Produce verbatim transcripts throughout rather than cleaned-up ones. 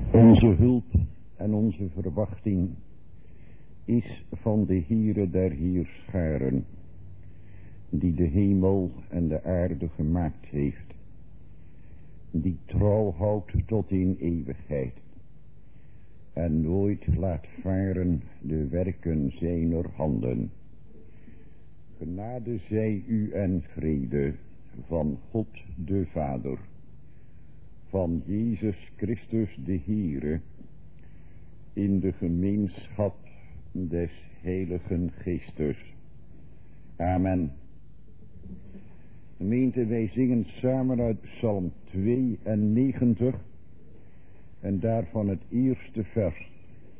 Onze hulp en onze verwachting is van de Heere der Heerscharen, die de hemel en de aarde gemaakt heeft, die trouw houdt tot in eeuwigheid en nooit laat varen de werken zijner handen. Genade zij u en vrede van God de Vader, van Jezus Christus de Heere, in de gemeenschap des Heiligen Geestes. Amen. Gemeente, wij zingen samen uit Psalm tweeënnegentig en daarvan het eerste vers.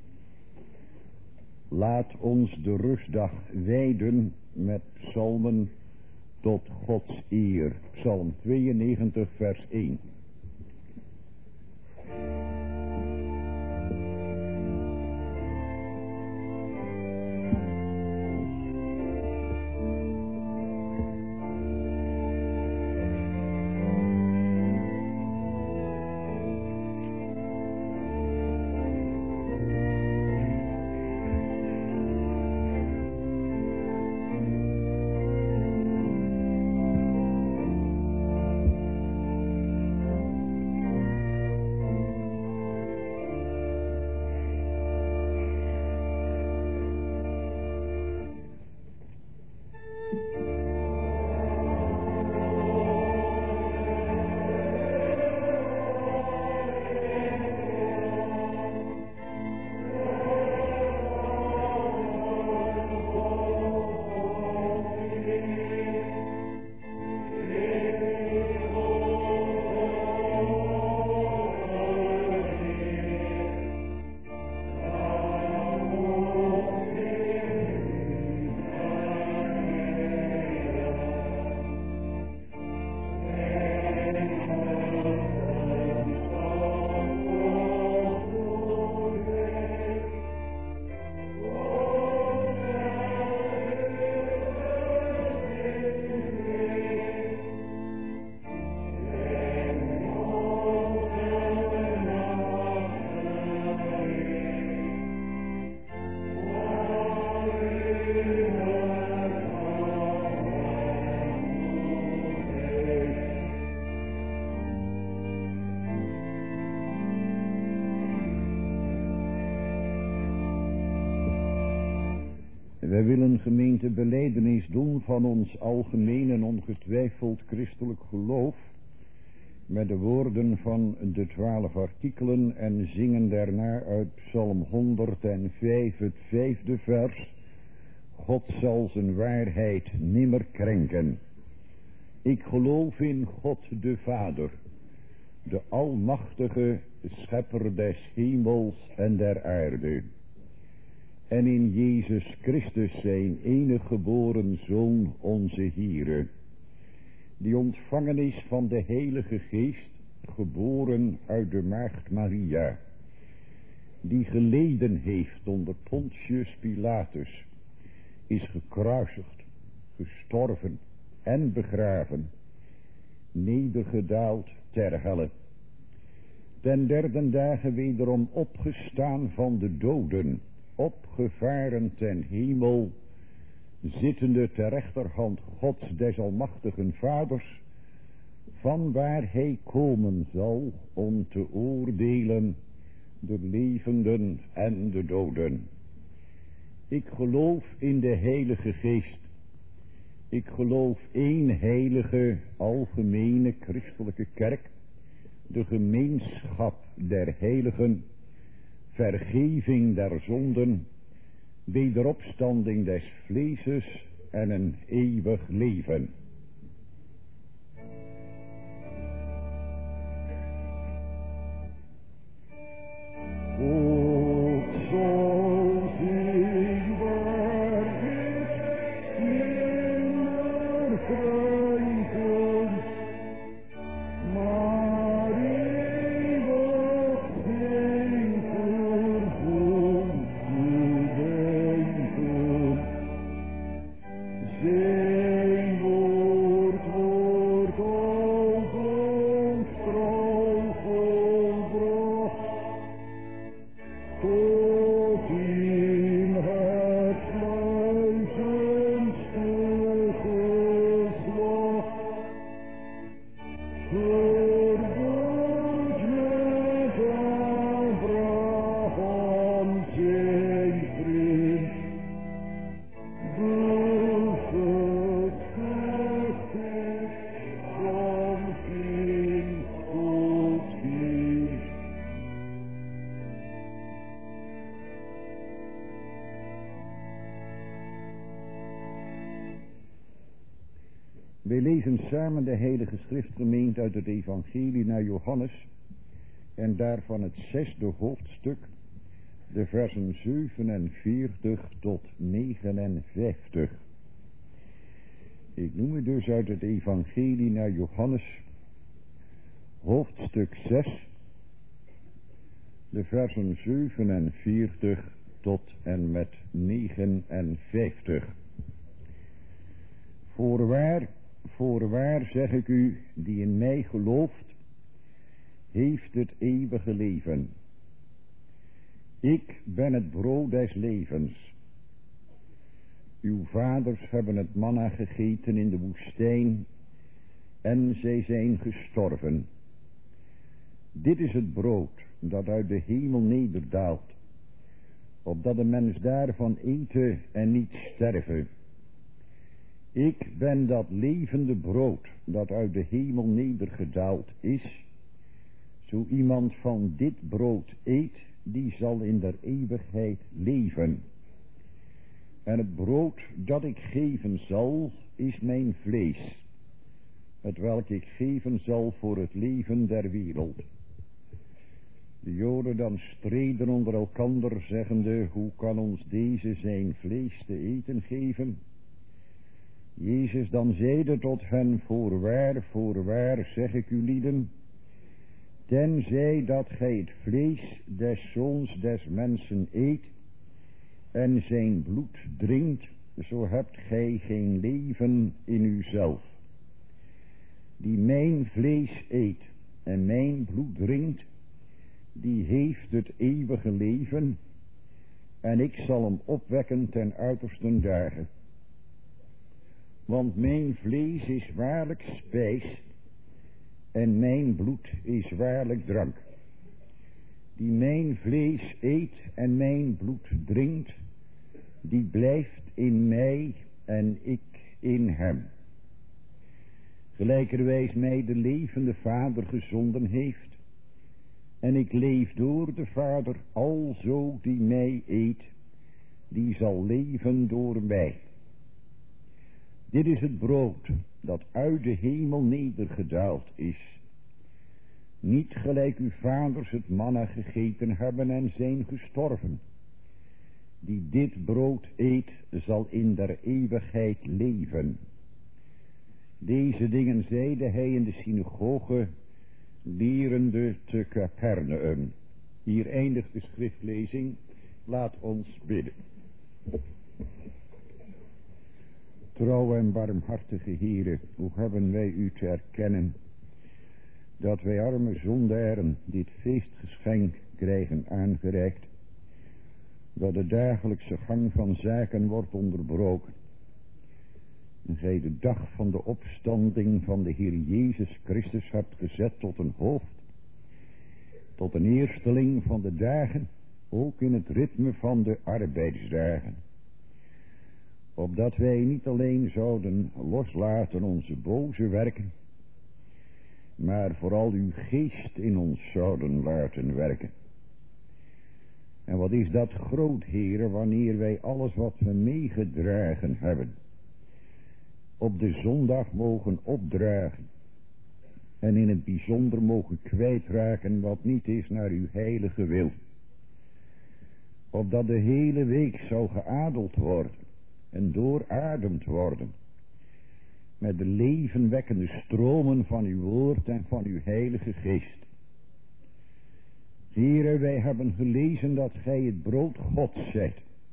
Laat ons de rustdag wijden met psalmen tot Gods eer. Psalm tweeënnegentig vers één. Wij willen, gemeente, belijdenis doen van ons algemeen en ongetwijfeld christelijk geloof met de woorden van de twaalf artikelen en zingen daarna uit Psalm honderdvijf het vijfde vers. God zal zijn waarheid nimmer krenken. Ik geloof in God de Vader, de almachtige schepper des hemels en der aarde, en in Jezus Christus zijn enige geboren Zoon, onze Heere, die ontvangen is van de Heilige Geest, geboren uit de maagd Maria, die geleden heeft onder Pontius Pilatus, is gekruisigd, gestorven en begraven, nedergedaald ter helle, ten derde dagen wederom opgestaan van de doden, opgevaren ten hemel, zittende ter rechterhand Gods des almachtigen Vaders, van waar hij komen zal om te oordelen de levenden en de doden. Ik geloof in de Heilige Geest. Ik geloof één heilige, algemene christelijke kerk, de gemeenschap der heiligen, vergeving der zonden, wederopstanding des vleeses en een eeuwig leven. Zijn woord Wij lezen samen de Heilige Schriftgemeente uit het Evangelie naar Johannes en daarvan het zesde hoofdstuk, de versen zevenenveertig tot negenenvijftig. Ik noem het dus uit het Evangelie naar Johannes, hoofdstuk zes, de versen zevenenveertig tot en met negenenvijftig. Voorwaar, voorwaar zeg ik u, die in mij gelooft, heeft het eeuwige leven. Ik ben het brood des levens. Uw vaders hebben het manna gegeten in de woestijn en zij zijn gestorven. Dit is het brood dat uit de hemel nederdaalt, opdat de mens daarvan eten en niet sterven. Ik ben dat levende brood dat uit de hemel nedergedaald is. Zo iemand van dit brood eet, die zal in der eeuwigheid leven. En het brood dat ik geven zal, is mijn vlees, het welk ik geven zal voor het leven der wereld. De Joden dan streden onder elkander, zeggende, hoe kan ons deze zijn vlees te eten geven? Jezus dan zeide tot hen, voorwaar, voorwaar, zeg ik u lieden, tenzij dat gij het vlees des zoons des mensen eet en zijn bloed drinkt, zo hebt gij geen leven in uzelf. Die mijn vlees eet en mijn bloed drinkt, die heeft het eeuwige leven, en ik zal hem opwekken ten uiterste dagen. Want mijn vlees is waarlijk spijs, en mijn bloed is waarlijk drank. Die mijn vlees eet en mijn bloed drinkt, die blijft in mij en ik in hem. Gelijkerwijs mij de levende Vader gezonden heeft, en ik leef door de Vader, alzo die mij eet, die zal leven door mij. Dit is het brood dat uit de hemel nedergedaald is. Niet gelijk uw vaders het manna gegeten hebben en zijn gestorven. Die dit brood eet, zal in der eeuwigheid leven. Deze dingen zeide hij in de synagoge, lerende te Capernaum. Hier eindigt de schriftlezing. Laat ons bidden. Trouw en barmhartige Heere, hoe hebben wij u te erkennen, dat wij arme zondaren dit feestgeschenk krijgen aangereikt, dat de dagelijkse gang van zaken wordt onderbroken. En gij de dag van de opstanding van de Heer Jezus Christus hebt gezet tot een hoofd, tot een eersteling van de dagen, ook in het ritme van de arbeidsdagen. Opdat wij niet alleen zouden loslaten onze boze werken, maar vooral uw geest in ons zouden laten werken. En wat is dat groot, Heere, wanneer wij alles wat we meegedragen hebben, op de zondag mogen opdragen, en in het bijzonder mogen kwijtraken wat niet is naar uw heilige wil. Opdat de hele week zou geadeld worden en doorademd worden met de levenwekkende stromen van uw woord en van uw heilige geest. Heere, wij hebben gelezen dat gij het brood Gods zijt,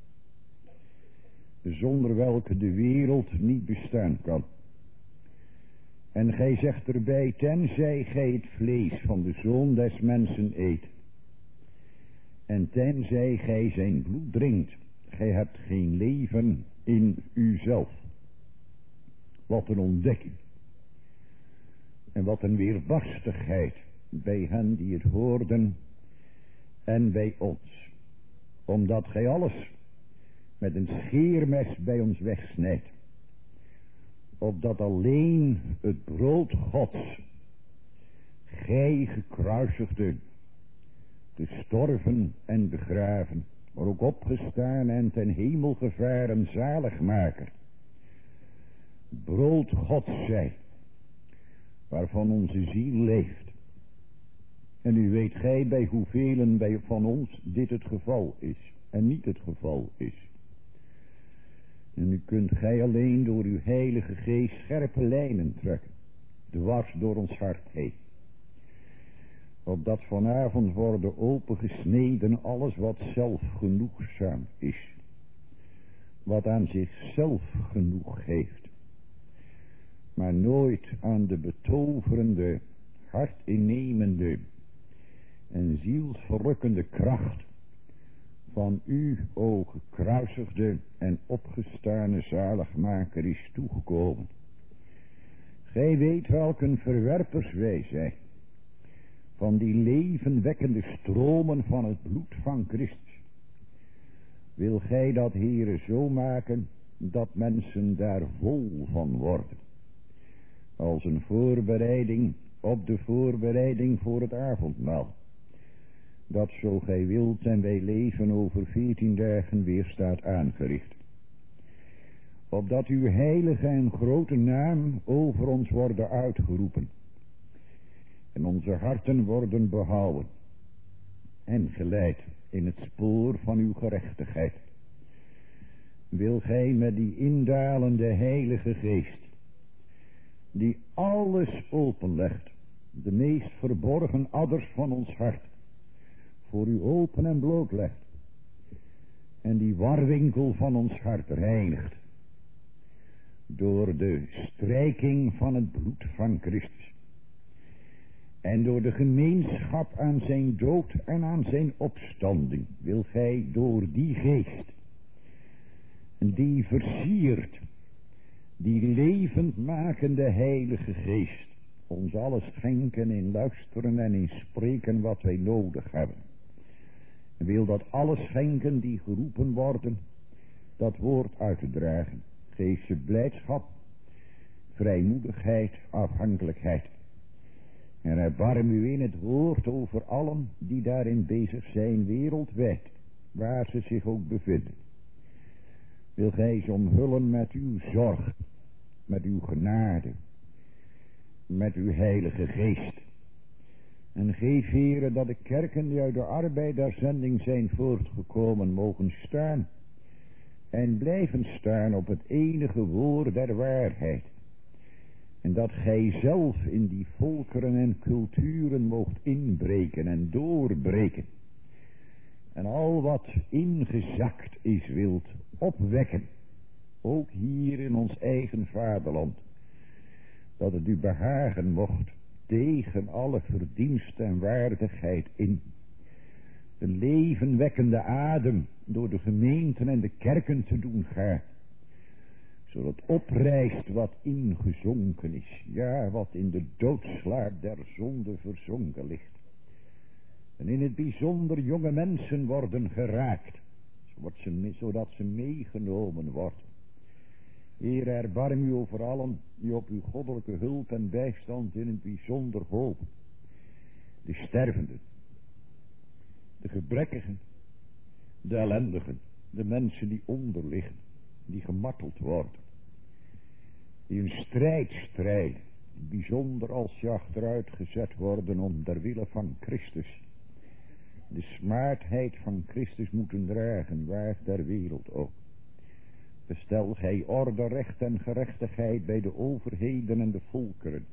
zonder welke de wereld niet bestaan kan. En gij zegt erbij, tenzij gij het vlees van de Zoon des mensen eet, en tenzij gij zijn bloed drinkt, gij hebt geen leven in uzelf. Wat een ontdekking. En wat een weerbarstigheid bij hen die het hoorden en bij ons. Omdat gij alles met een scheermes bij ons wegsnijdt. Opdat alleen het brood Gods, gij gekruisigden, gestorven en begraven, maar ook opgestaan en ten hemel gevaren zaligmaker, brood Gods zij, waarvan onze ziel leeft. En nu weet gij bij hoeveel bij van ons dit het geval is en niet het geval is. En nu kunt gij alleen door uw heilige geest scherpe lijnen trekken, dwars door ons hart heen. Opdat vanavond worden opengesneden alles wat zelfgenoegzaam is, wat aan zichzelf genoeg heeft, maar nooit aan de betoverende, hartinnemende en zielsverrukkende kracht van u, o gekruisigde en opgestane zaligmaker, is toegekomen. Gij weet welke verwerpers wij zijn van die levenwekkende stromen van het bloed van Christus. Wil gij dat, Heere, zo maken dat mensen daar vol van worden, als een voorbereiding op de voorbereiding voor het avondmaal, dat zo gij wilt en wij leven over veertien dagen weer staat aangericht. Opdat uw heilige en grote naam over ons worden uitgeroepen en onze harten worden behouden en geleid in het spoor van uw gerechtigheid. Wil gij met die indalende heilige geest, die alles openlegt, de meest verborgen adders van ons hart, voor u open en blootlegt, en die warwinkel van ons hart reinigt, door de strijking van het bloed van Christus, en door de gemeenschap aan zijn dood en aan zijn opstanding, wil gij door die geest, die versiert, die levendmakende heilige geest, ons alles schenken in luisteren en in spreken wat wij nodig hebben. En wil dat alles schenken die geroepen worden, dat woord uit te dragen. Geef ze blijdschap, vrijmoedigheid, afhankelijkheid. En erbarm u in het woord over allen die daarin bezig zijn wereldwijd, waar ze zich ook bevinden. Wil gij ze omhullen met uw zorg, met uw genade, met uw heilige geest. En geef, Heere, dat de kerken die uit de arbeid der zending zijn voortgekomen mogen staan en blijven staan op het enige woord der waarheid. En dat gij zelf in die volkeren en culturen moogt inbreken en doorbreken. En al wat ingezakt is wilt opwekken, ook hier in ons eigen vaderland. Dat het u behagen mocht tegen alle verdienst en waardigheid in. De levenwekkende adem door de gemeenten en de kerken te doen gaan. Zodat oprijst wat ingezonken is. Ja, wat in de doodslaap der zonde verzonken ligt. En in het bijzonder jonge mensen worden geraakt. Zodat ze meegenomen worden. Heer, erbarm u over allen die op uw goddelijke hulp en bijstand in het bijzonder hopen. De stervenden, de gebrekkigen, de ellendigen, de mensen die onderliggen, die gemarteld worden. Die een strijd strijden, bijzonder als ze achteruit gezet worden om ter wille van Christus. De smaadheid van Christus moeten dragen, waar ter wereld ook. Bestel gij orde, recht en gerechtigheid bij de overheden en de volkeren.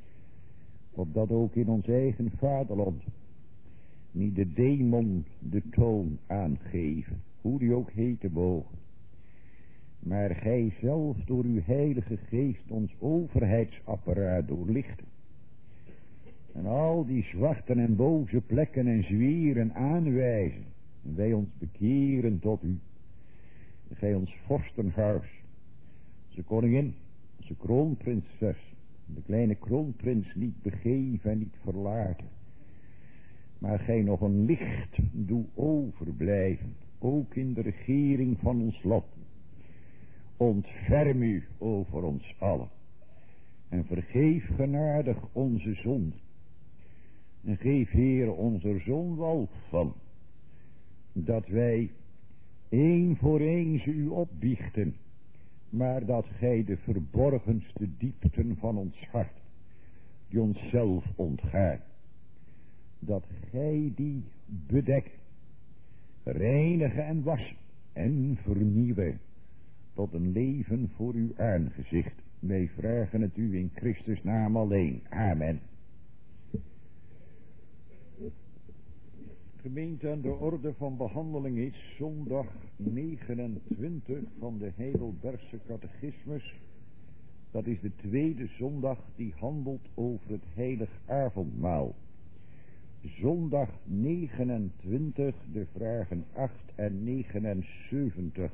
Opdat ook in ons eigen vaderland niet de demon de toon aangeven, hoe die ook heten mogen. Maar gij zelf door uw heilige geest ons overheidsapparaat doorlichten. En al die zwarte en boze plekken en zwieren aanwijzen. En wij ons bekeren tot u. En gij ons vorstenhuis, onze koningin, onze kroonprinses, de kleine kroonprins niet begeven en niet verlaten. Maar gij nog een licht doe overblijven, ook in de regering van ons lot. Ontferm u over ons allen. En vergeef genadig onze zonden. En geef, Heer, onze zonwalk van. Dat wij één voor één ze u opbiechten. maar dat gij de verborgenste diepten van ons hart, die onszelf ontgaat, dat gij die bedekt, reinigen en wassen en vernieuwen tot een leven voor uw aangezicht. Wij vragen het u in Christus naam alleen. Amen. Gemeente, aan de orde van behandeling is zondag negenentwintig van de Heidelbergse catechismus. Dat is de tweede zondag die handelt over het heilig avondmaal. Zondag negenentwintig, de vragen acht en negenenzeventig.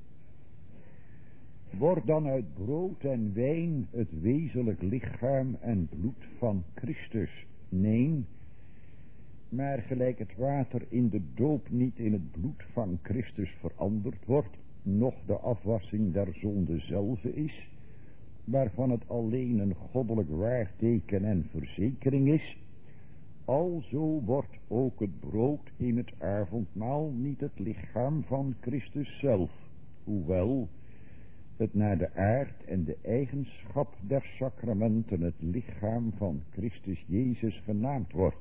Wordt dan uit brood en wijn het wezenlijk lichaam en bloed van Christus? Nee, maar gelijk het water in de doop niet in het bloed van Christus veranderd wordt, noch de afwassing der zonde zelf is, waarvan het alleen een goddelijk waarteken en verzekering is, alzo wordt ook het brood in het avondmaal niet het lichaam van Christus zelf, hoewel het naar de aard en de eigenschap der sacramenten het lichaam van Christus Jezus genaamd wordt.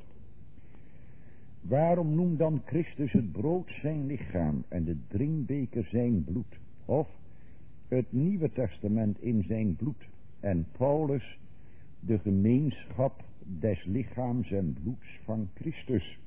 Waarom noemt dan Christus het brood zijn lichaam en de drinkbeker zijn bloed? Of het Nieuwe Testament in zijn bloed en Paulus de gemeenschap des lichaams en bloeds van Christus?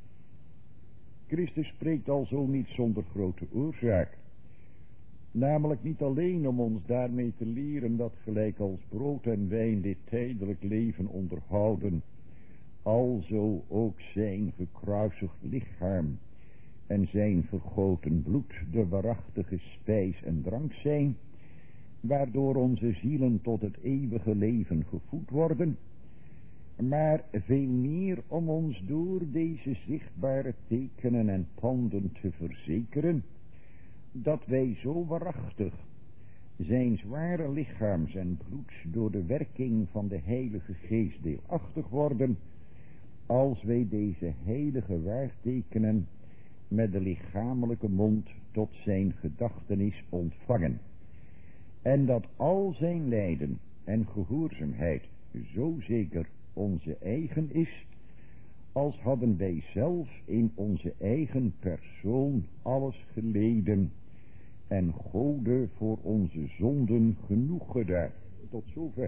Christus spreekt alzo niet zonder grote oorzaak. Namelijk niet alleen om ons daarmee te leren dat gelijk als brood en wijn dit tijdelijk leven onderhouden, alzo ook zijn gekruisigd lichaam en zijn vergoten bloed de waarachtige spijs en drank zijn, waardoor onze zielen tot het eeuwige leven gevoed worden, maar veel meer om ons door deze zichtbare tekenen en panden te verzekeren, dat wij zo waarachtig zijn zware lichaams en bloeds door de werking van de Heilige Geest deelachtig worden, als wij deze heilige waartekenen met de lichamelijke mond tot zijn gedachtenis ontvangen. En dat al zijn lijden en gehoorzaamheid zo zeker onze eigen is, als hadden wij zelf in onze eigen persoon alles geleden en Gode voor onze zonden genoeg gedaan. Tot zover.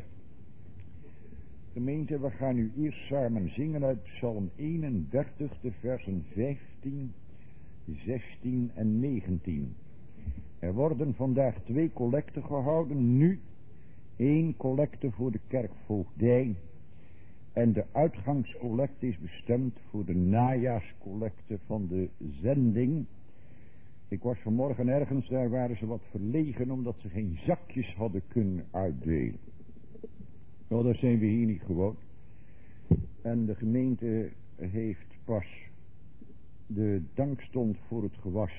Gemeente, we gaan nu eerst samen zingen uit Psalm eenendertig, de versen vijftien, zestien en negentien. Er worden vandaag twee collecten gehouden. Nu één collecte voor de kerkvoogdij. En de uitgangscollecte is bestemd voor de najaarscollecte van de zending. Ik was vanmorgen ergens, daar waren ze wat verlegen omdat ze geen zakjes hadden kunnen uitdelen. Nou, daar zijn we hier niet gewoon. En de gemeente heeft pas de dankstond voor het gewas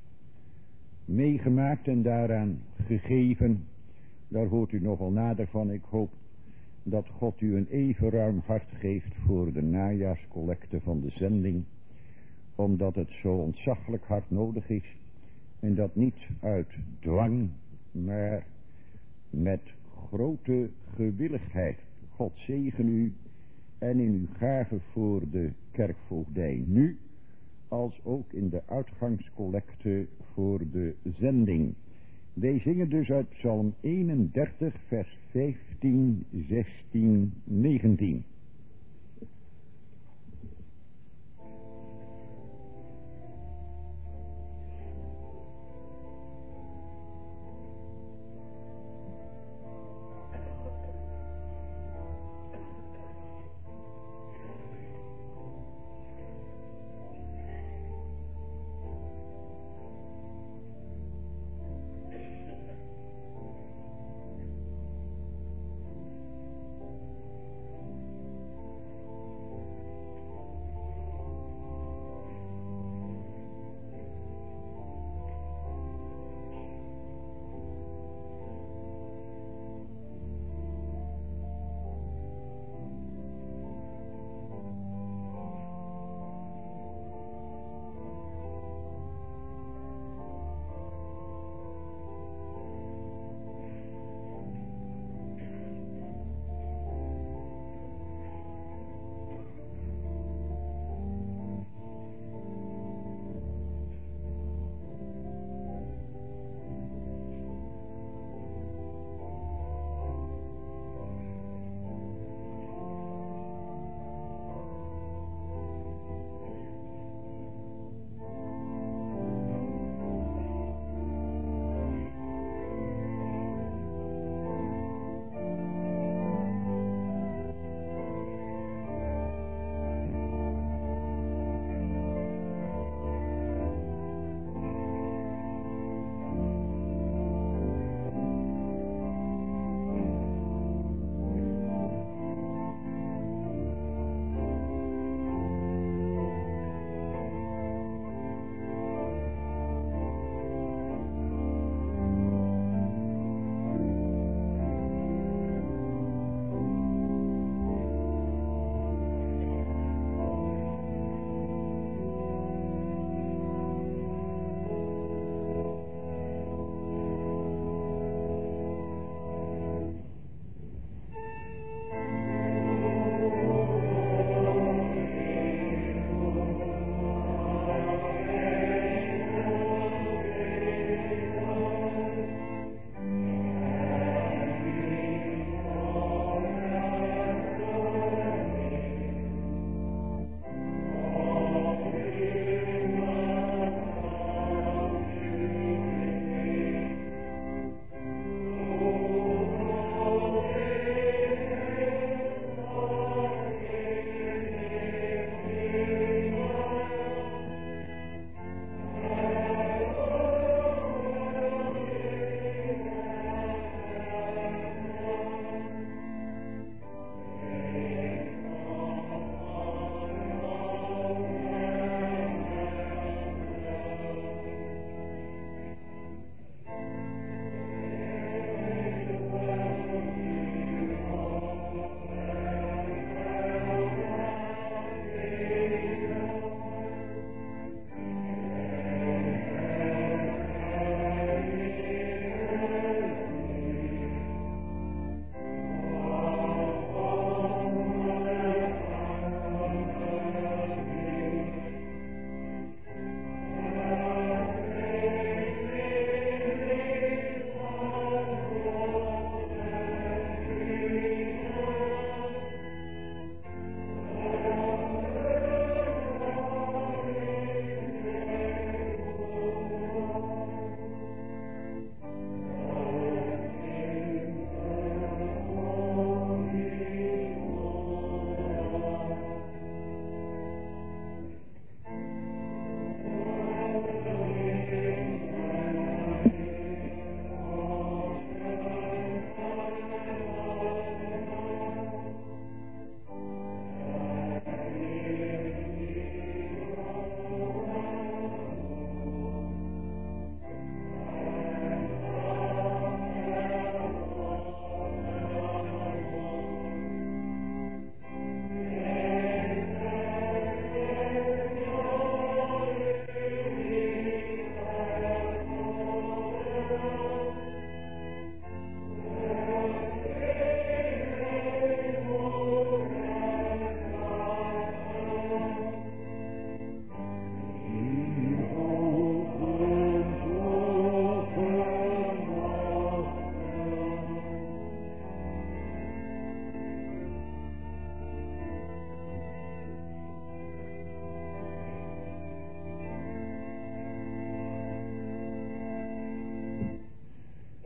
meegemaakt en daaraan gegeven. Daar hoort u nogal nader van. Ik hoop dat God u een even ruim hart geeft voor de najaarscollecte van de zending, omdat het zo ontzaglijk hard nodig is en dat niet uit dwang, maar met grote gewilligheid. God zegen u en in uw gave voor de kerkvoogdij nu, als ook in de uitgangscollecte voor de zending. Wij zingen dus uit Psalm eenendertig, vers vijftien, zestien, negentien.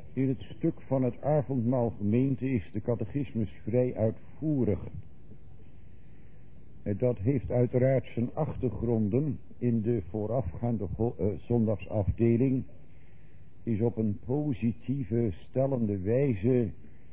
In het stuk van het avondmaal gemeente is de catechismus vrij uitvoerig. Dat heeft uiteraard zijn achtergronden. In de voorafgaande uh, zondagsafdeling is op een positieve, stellende wijze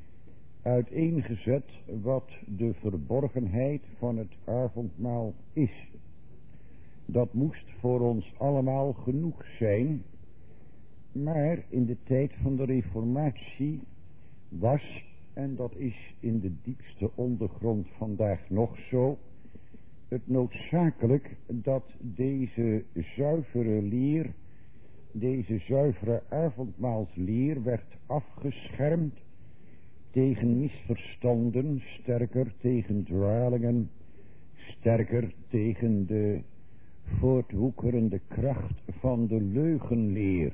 uiteengezet wat de verborgenheid van het avondmaal is. Dat moest voor ons allemaal genoeg zijn, maar in de tijd van de Reformatie was, en dat is in de diepste ondergrond vandaag nog zo, het noodzakelijk dat deze zuivere leer, deze zuivere avondmaalsleer werd afgeschermd tegen misverstanden, sterker tegen dwalingen, sterker tegen de voortwoekerende kracht van de leugenleer.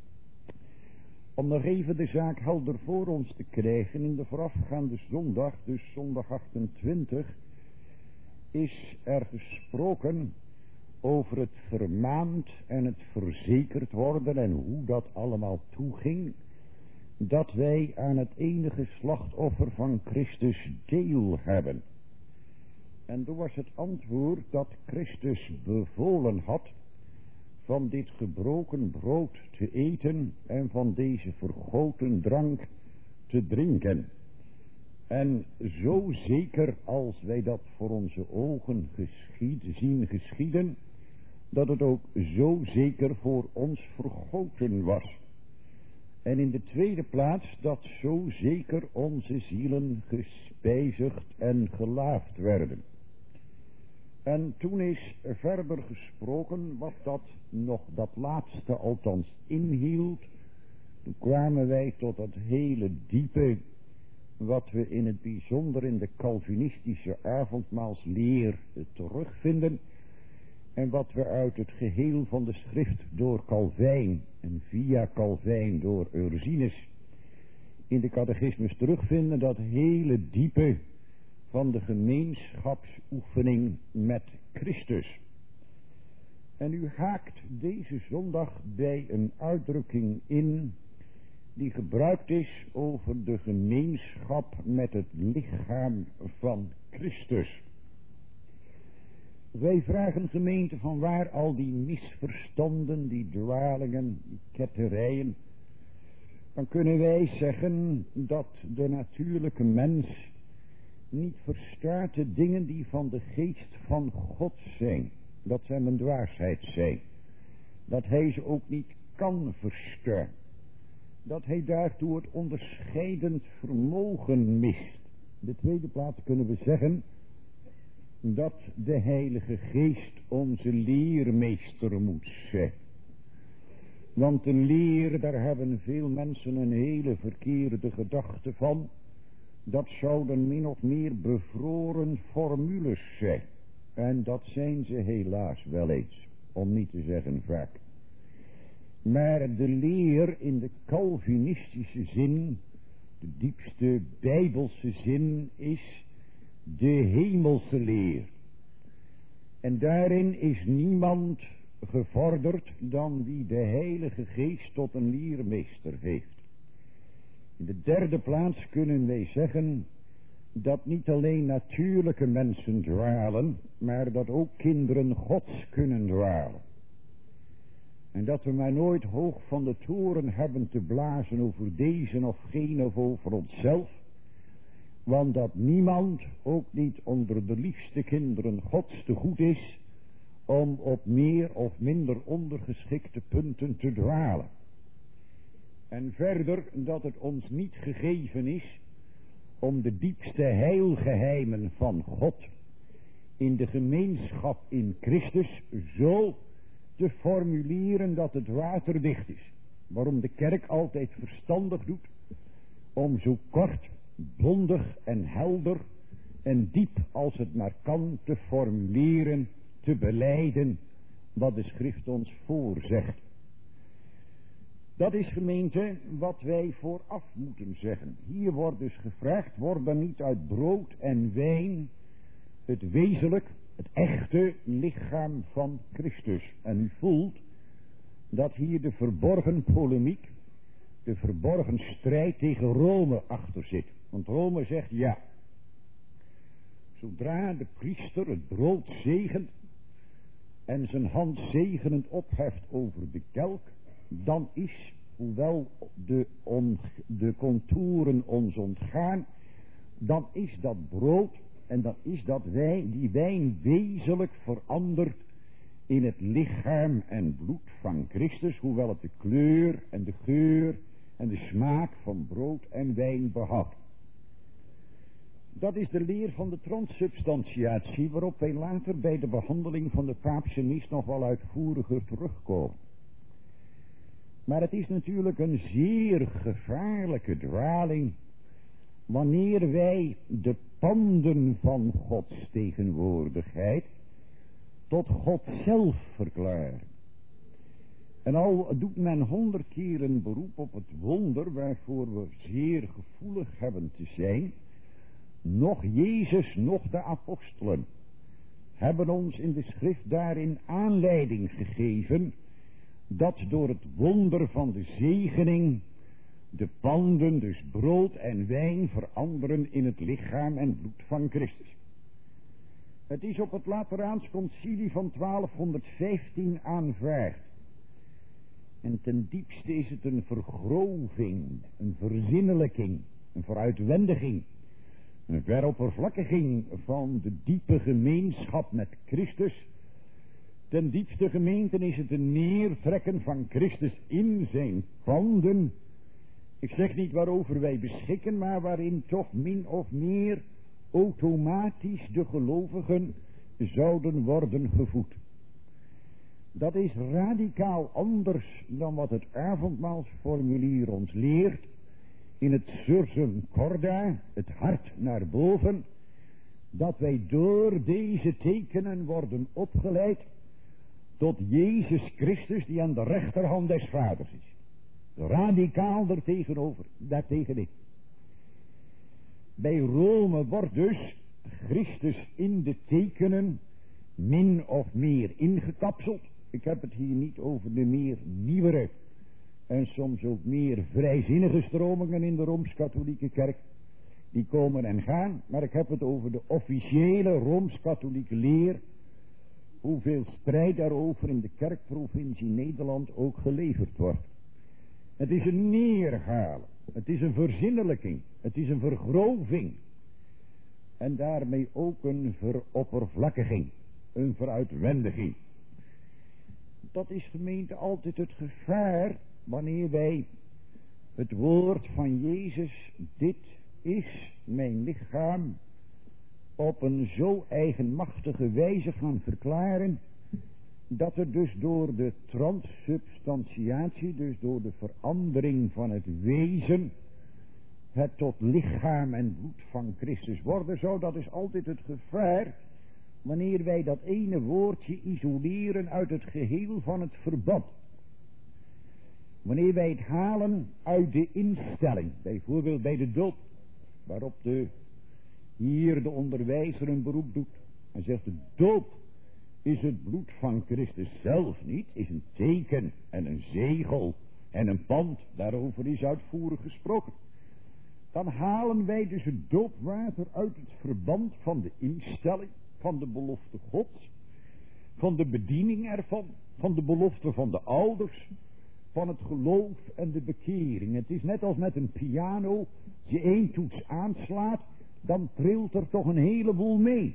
Om nog even de zaak helder voor ons te krijgen, in de voorafgaande zondag, dus zondag achtentwintig, is er gesproken over het vermaand en het verzekerd worden en hoe dat allemaal toeging, dat wij aan het enige slachtoffer van Christus deel hebben. En toen was het antwoord dat Christus bevolen had van dit gebroken brood te eten en van deze vergoten drank te drinken. En zo zeker als wij dat voor onze ogen geschied, zien geschieden, dat het ook zo zeker voor ons vergoten was. En in de tweede plaats dat zo zeker onze zielen gespijzigd en gelaafd werden. En toen is verder gesproken wat dat nog dat laatste althans inhield. Toen kwamen wij tot dat hele diepe, wat we in het bijzonder in de Calvinistische avondmaalsleer terugvinden. En wat we uit het geheel van de schrift door Calvijn en via Calvijn door Ursinus in de catechismus terugvinden. Dat hele diepe van de gemeenschapsoefening met Christus. En u haakt deze zondag bij een uitdrukking in die gebruikt is over de gemeenschap met het lichaam van Christus. Wij vragen gemeente van waar al die misverstanden, die dwalingen, die ketterijen. Dan kunnen wij zeggen dat de natuurlijke mens niet verstaat de dingen die van de geest van God zijn. Dat zijn een dwaasheid zijn. Dat hij ze ook niet kan verstaan. Dat hij daartoe het onderscheidend vermogen mist. In de tweede plaats kunnen we zeggen dat de Heilige Geest onze leermeester moet zijn. Want de leer, daar hebben veel mensen een hele verkeerde gedachte van. Dat zouden min of meer bevroren formules zijn. En dat zijn ze helaas wel eens, om niet te zeggen vaak. Maar de leer in de Calvinistische zin, de diepste Bijbelse zin, is de hemelse leer. En daarin is niemand gevorderd dan wie de Heilige Geest tot een leermeester heeft. In de derde plaats kunnen wij zeggen dat niet alleen natuurlijke mensen dwalen, maar dat ook kinderen Gods kunnen dwalen. En dat we maar nooit hoog van de toren hebben te blazen over deze of gene of over onszelf. Want dat niemand, ook niet onder de liefste kinderen Gods, te goed is om op meer of minder ondergeschikte punten te dwalen. En verder dat het ons niet gegeven is om de diepste heilgeheimen van God in de gemeenschap in Christus zo te formuleren dat het waterdicht is. Waarom de kerk altijd verstandig doet om zo kort, bondig en helder en diep als het maar kan te formuleren, te belijden wat de schrift ons voorzegt. Dat is gemeente wat wij vooraf moeten zeggen. Hier wordt dus gevraagd, wordt dan niet uit brood en wijn het wezenlijk, het echte lichaam van Christus. En u voelt dat hier de verborgen polemiek de verborgen strijd tegen Rome achter zit. Want Rome zegt ja. Zodra de priester het brood zegent en zijn hand zegenend opheft over de kelk, dan is, hoewel de, on, de contouren ons ontgaan, dan is dat brood en dan is dat wijn, die wijn wezenlijk veranderd in het lichaam en bloed van Christus, hoewel het de kleur en de geur en de smaak van brood en wijn behoudt. Dat is de leer van de transsubstantiatie, waarop wij later bij de behandeling van de paapse mis nog wel uitvoeriger terugkomen. Maar het is natuurlijk een zeer gevaarlijke dwaling wanneer wij de panden van Gods tegenwoordigheid tot God zelf verklaren. En al doet men honderd keer een beroep op het wonder waarvoor we zeer gevoelig hebben te zijn, nog Jezus, nog de apostelen hebben ons in de schrift daarin aanleiding gegeven dat door het wonder van de zegening de panden, dus brood en wijn, veranderen in het lichaam en bloed van Christus. Het is op het Lateraans concilie van twaalfhonderdvijftien aanvaard. En ten diepste is het een vergroving, een verzinnelijking, een veruitwendiging, een veroppervlakkiging van de diepe gemeenschap met Christus. Ten diepste gemeenten is het een neertrekken van Christus in zijn panden. Ik zeg niet waarover wij beschikken, maar waarin toch min of meer automatisch de gelovigen zouden worden gevoed. Dat is radicaal anders dan wat het avondmaalsformulier ons leert in het sursum corda, het hart naar boven, dat wij door deze tekenen worden opgeleid tot Jezus Christus die aan de rechterhand des Vaders is. Radicaal daartegenover, daartegenin. Bij Rome wordt dus Christus in de tekenen min of meer ingekapseld. Ik heb het hier niet over de meer nieuwere en soms ook meer vrijzinnige stromingen in de Rooms-Katholieke Kerk. Die komen en gaan, maar ik heb het over de officiële Rooms-Katholieke leer. Hoeveel strijd daarover in de kerkprovincie Nederland ook geleverd wordt. Het is een neerhalen, het is een verzinnelijking, het is een vergroving. En daarmee ook een veroppervlakkiging, een veruitwendiging. Dat is gemeente altijd het gevaar wanneer wij het woord van Jezus, dit is mijn lichaam, op een zo eigenmachtige wijze gaan verklaren, dat er dus door de transsubstantiatie, dus door de verandering van het wezen, het tot lichaam en bloed van Christus worden zou. Dat is altijd het gevaar wanneer wij dat ene woordje isoleren uit het geheel van het verband. Wanneer wij het halen uit de instelling, bijvoorbeeld bij de doop, waarop de, hier de onderwijzer een beroep doet en zegt de doop is het bloed van Christus zelf niet, is een teken en een zegel en een pand, daarover is uitvoerig gesproken. Dan halen wij dus het doopwater uit het verband van de instelling, van de belofte Gods, van de bediening ervan, van de belofte van de ouders, van het geloof en de bekering. Het is net als met een piano, als je één toets aanslaat, dan trilt er toch een heleboel mee.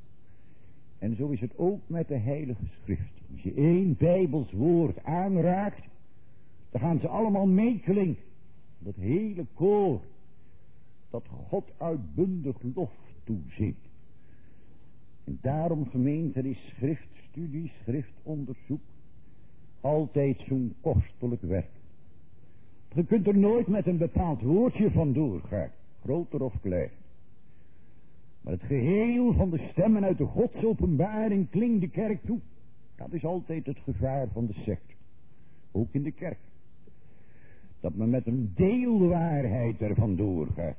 En zo is het ook met de Heilige Schrift. Als je één Bijbels woord aanraakt, dan gaan ze allemaal meeklinken. Dat hele koor, dat God uitbundig lof toezingt. En daarom gemeente is schriftstudie, schriftonderzoek altijd zo'n kostelijk werk. Je kunt er nooit met een bepaald woordje van doorgaan, groter of klein. Maar het geheel van de stemmen uit de godsopenbaring klinkt de kerk toe. Dat is altijd het gevaar van de sect. Ook in de kerk. Dat men met een deelwaarheid ervan doorgaat.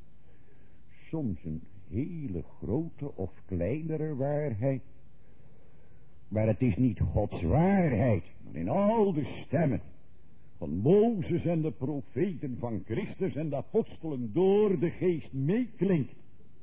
Soms een hele grote of kleinere waarheid. Maar het is niet Gods waarheid. Maar in al de stemmen. van Mozes en de profeten, van Christus en de apostelen door de geest meeklinkt.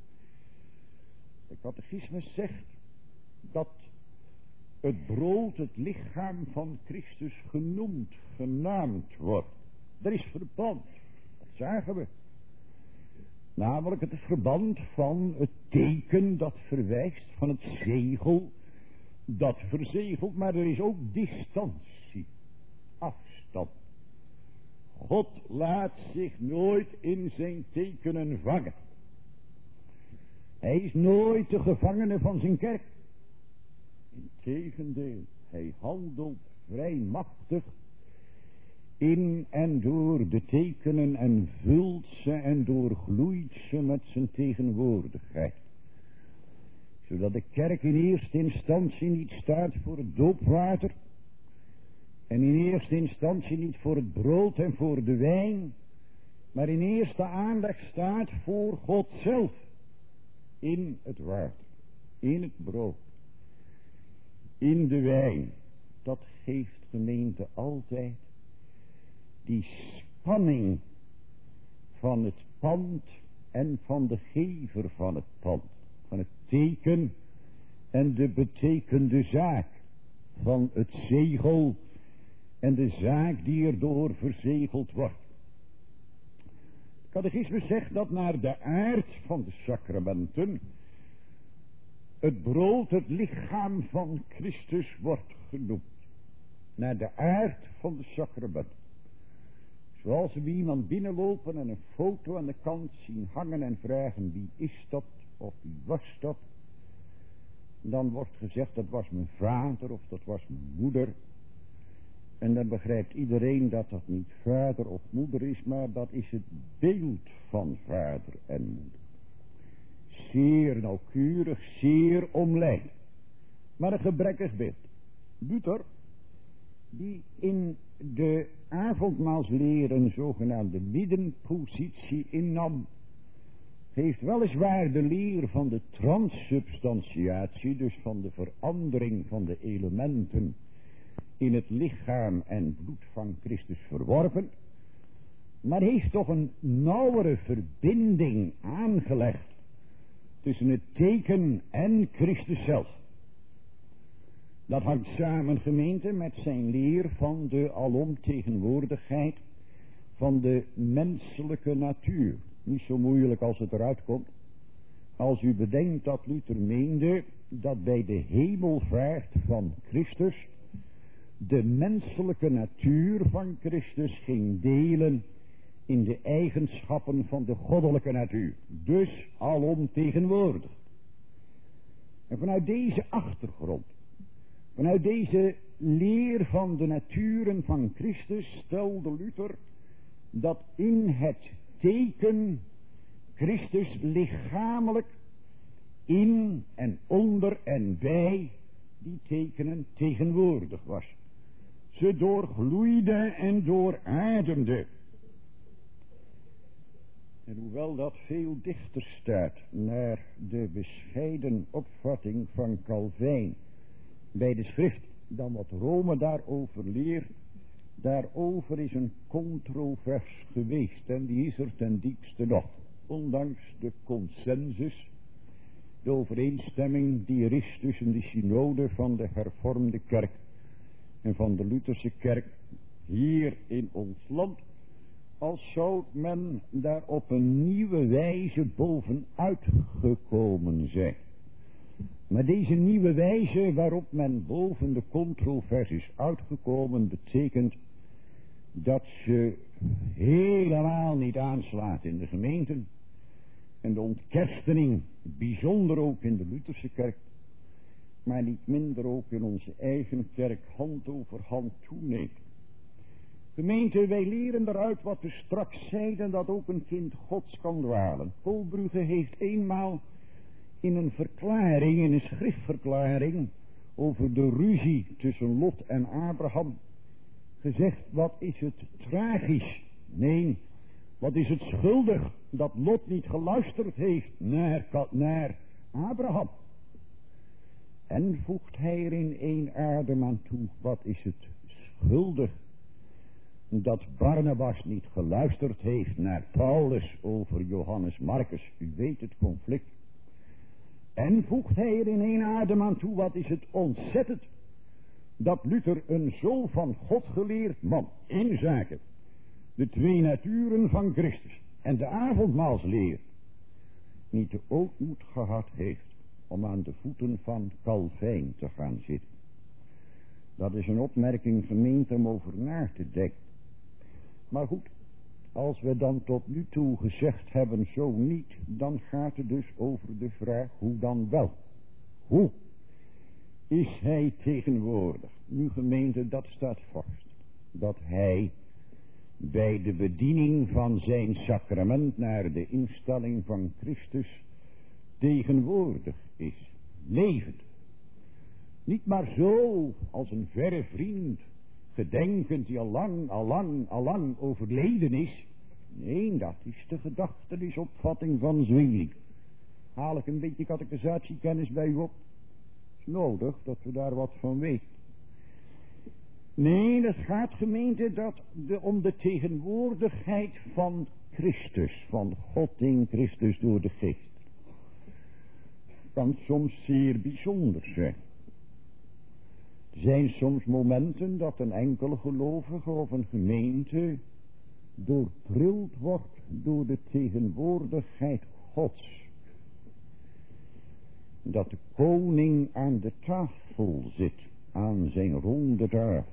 De catechismus zegt dat het brood het lichaam van Christus genoemd, genaamd wordt. Er is verband, dat zagen we. Namelijk het verband van het teken dat verwijst, van het zegel dat verzegelt, maar er is ook distantie, afstand. God laat zich nooit in zijn tekenen vangen. Hij is nooit de gevangene van zijn kerk. Integendeel, hij handelt vrij machtig in en door de tekenen en vult ze en doorgloeit ze met zijn tegenwoordigheid. Zodat de kerk in eerste instantie niet staat voor het doopwater en in eerste instantie niet voor het brood en voor de wijn, maar in eerste aandacht staat voor God zelf. In het water, in het brood, in de wijn. Dat geeft gemeente altijd die spanning van het pand en van de gever van het pand. Van het teken en de betekende zaak. Van het zegel en de zaak die erdoor verzegeld wordt. De catechismus zegt dat naar de aard van de sacramenten het brood het lichaam van Christus wordt genoemd. Naar de aard van de sacramenten. Zoals we iemand binnenlopen en een foto aan de kant zien hangen en vragen wie is dat of wie was dat. Dan wordt gezegd dat was mijn vader of dat was mijn moeder. En dan begrijpt iedereen dat dat niet vader of moeder is, maar dat is het beeld van vader en moeder. Zeer nauwkeurig, zeer omlijnd. Maar een gebrekkig beeld. Luther, die in de avondmaalsleer een zogenaamde middenpositie innam, heeft weliswaar de leer van de transsubstantiatie, dus van de verandering van de elementen in het lichaam en bloed van Christus verworpen, maar heeft toch een nauwere verbinding aangelegd tussen het teken en Christus zelf. Dat hangt samen, gemeente, met zijn leer van de alomtegenwoordigheid van de menselijke natuur. Niet zo moeilijk als het eruit komt. Als u bedenkt dat Luther meende dat bij de hemelvaart van Christus de menselijke natuur van Christus ging delen in de eigenschappen van de goddelijke natuur. Dus alomtegenwoordig. En vanuit deze achtergrond, vanuit deze leer van de naturen van Christus, stelde Luther dat in het teken Christus lichamelijk in en onder en bij die tekenen tegenwoordig was. Ze doorgloeide en doorademde. En hoewel dat veel dichter staat naar de bescheiden opvatting van Calvijn bij de schrift dan wat Rome daarover leert, daarover is een controvers geweest en die is er ten diepste nog. Ondanks de consensus, de overeenstemming die er is tussen de synode van de hervormde kerk en van de Lutherse kerk hier in ons land, als zou men daar op een nieuwe wijze bovenuit gekomen zijn. Maar deze nieuwe wijze waarop men boven de controvers is uitgekomen, betekent dat ze helemaal niet aanslaat in de gemeenten. En de ontkerstening, bijzonder ook in de Lutherse kerk, maar niet minder ook in onze eigen kerk, hand over hand toeneemt. Gemeente, wij leren eruit wat we straks zeiden, dat ook een kind Gods kan dwalen. Paul Brugge heeft eenmaal in een verklaring, in een schriftverklaring over de ruzie tussen Lot en Abraham gezegd, wat is het tragisch, nee, wat is het schuldig dat Lot niet geluisterd heeft naar, naar Abraham. En voegt hij er in één adem aan toe, wat is het schuldig dat Barnabas niet geluisterd heeft naar Paulus over Johannes Marcus. U weet het conflict. En voegt hij er in één adem aan toe, wat is het ontzettend dat Luther een zo van God geleerd man in zaken de twee naturen van Christus en de avondmaalsleer niet de ootmoed gehad heeft om aan de voeten van Calvijn te gaan zitten. Dat is een opmerking, gemeente, om over na te denken. Maar goed, als we dan tot nu toe gezegd hebben zo niet, dan gaat het dus over de vraag hoe dan wel. Hoe is hij tegenwoordig? Nu, gemeente, dat staat vast. Dat hij bij de bediening van zijn sacrament naar de instelling van Christus tegenwoordig is. Levend. Niet maar zo als een verre vriend, gedenkend die al lang, al lang, al lang overleden is. Nee, dat is de gedachtenisopvatting van Zwingli. Haal ik een beetje catechisatiekennis bij u op? Het is nodig dat we daar wat van weten. Nee, het gaat, gemeente, dat de, om de tegenwoordigheid van Christus, van God in Christus door de geest. Kan soms zeer bijzonder zijn. Er zijn soms momenten dat een enkele gelovige of een gemeente doortrild wordt door de tegenwoordigheid Gods. Dat de koning aan de tafel zit, aan zijn ronde tafel.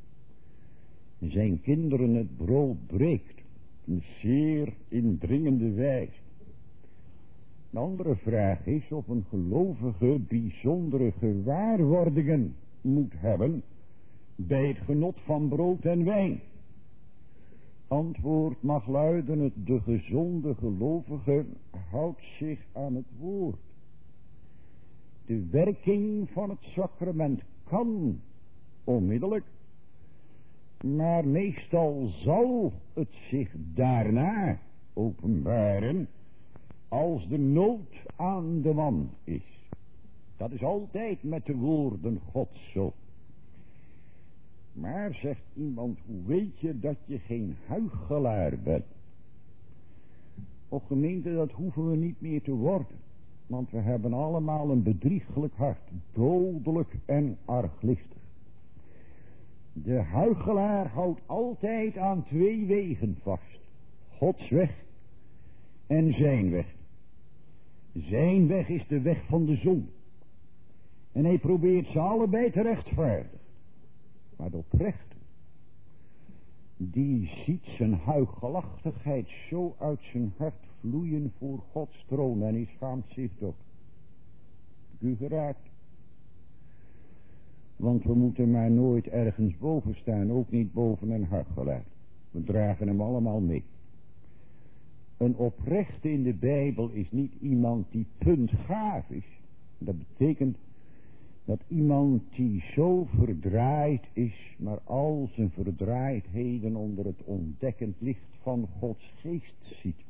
Zijn kinderen het brood breekt, een zeer indringende wijze. Een andere vraag is of een gelovige bijzondere gewaarwordingen moet hebben bij het genot van brood en wijn. Antwoord mag luiden, het de gezonde gelovige houdt zich aan het woord. De werking van het sacrament kan onmiddellijk, maar meestal zal het zich daarna openbaren als de nood aan de man is. Dat is altijd met de woorden Gods zo. Maar zegt iemand, hoe weet je dat je geen huichelaar bent? Och gemeente, dat hoeven we niet meer te worden. Want we hebben allemaal een bedrieglijk hart, dodelijk en arglistig. De huichelaar houdt altijd aan twee wegen vast. Gods weg en zijn weg. Zijn weg is de weg van de zon. En hij probeert ze allebei te rechtvaardigen. Maar de oprechte, die ziet zijn huichelachtigheid zo uit zijn hart vloeien voor Gods troon en hij schaamt zich dood. U geraakt. Want we moeten maar nooit ergens boven staan, ook niet boven een huichelaar. We dragen hem allemaal mee. Een oprechte in de Bijbel is niet iemand die puntgaaf is. Dat betekent dat iemand die zo verdraaid is, maar al zijn verdraaidheden onder het ontdekkend licht van Gods geest ziet.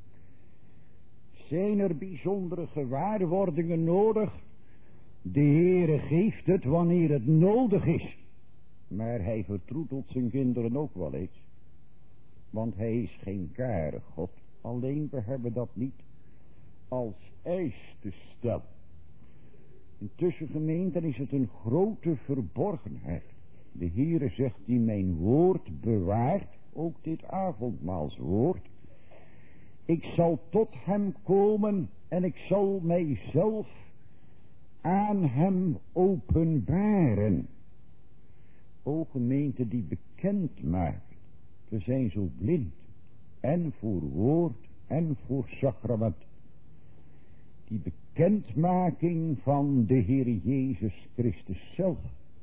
Zijn er bijzondere gewaarwordingen nodig? De Heere geeft het wanneer het nodig is. Maar hij vertroetelt zijn kinderen ook wel eens. Want hij is geen kare God. Alleen we hebben dat niet als eis te stellen. Intussen gemeenten is het een grote verborgenheid. De Heere zegt die mijn woord bewaart, ook dit avondmaalswoord. Ik zal tot hem komen en ik zal mijzelf aan hem openbaren. O gemeente die bekend maakt. We zijn zo blind. En voor woord en voor sacrament. Die bekendmaking van de Heer Jezus Christus zelf.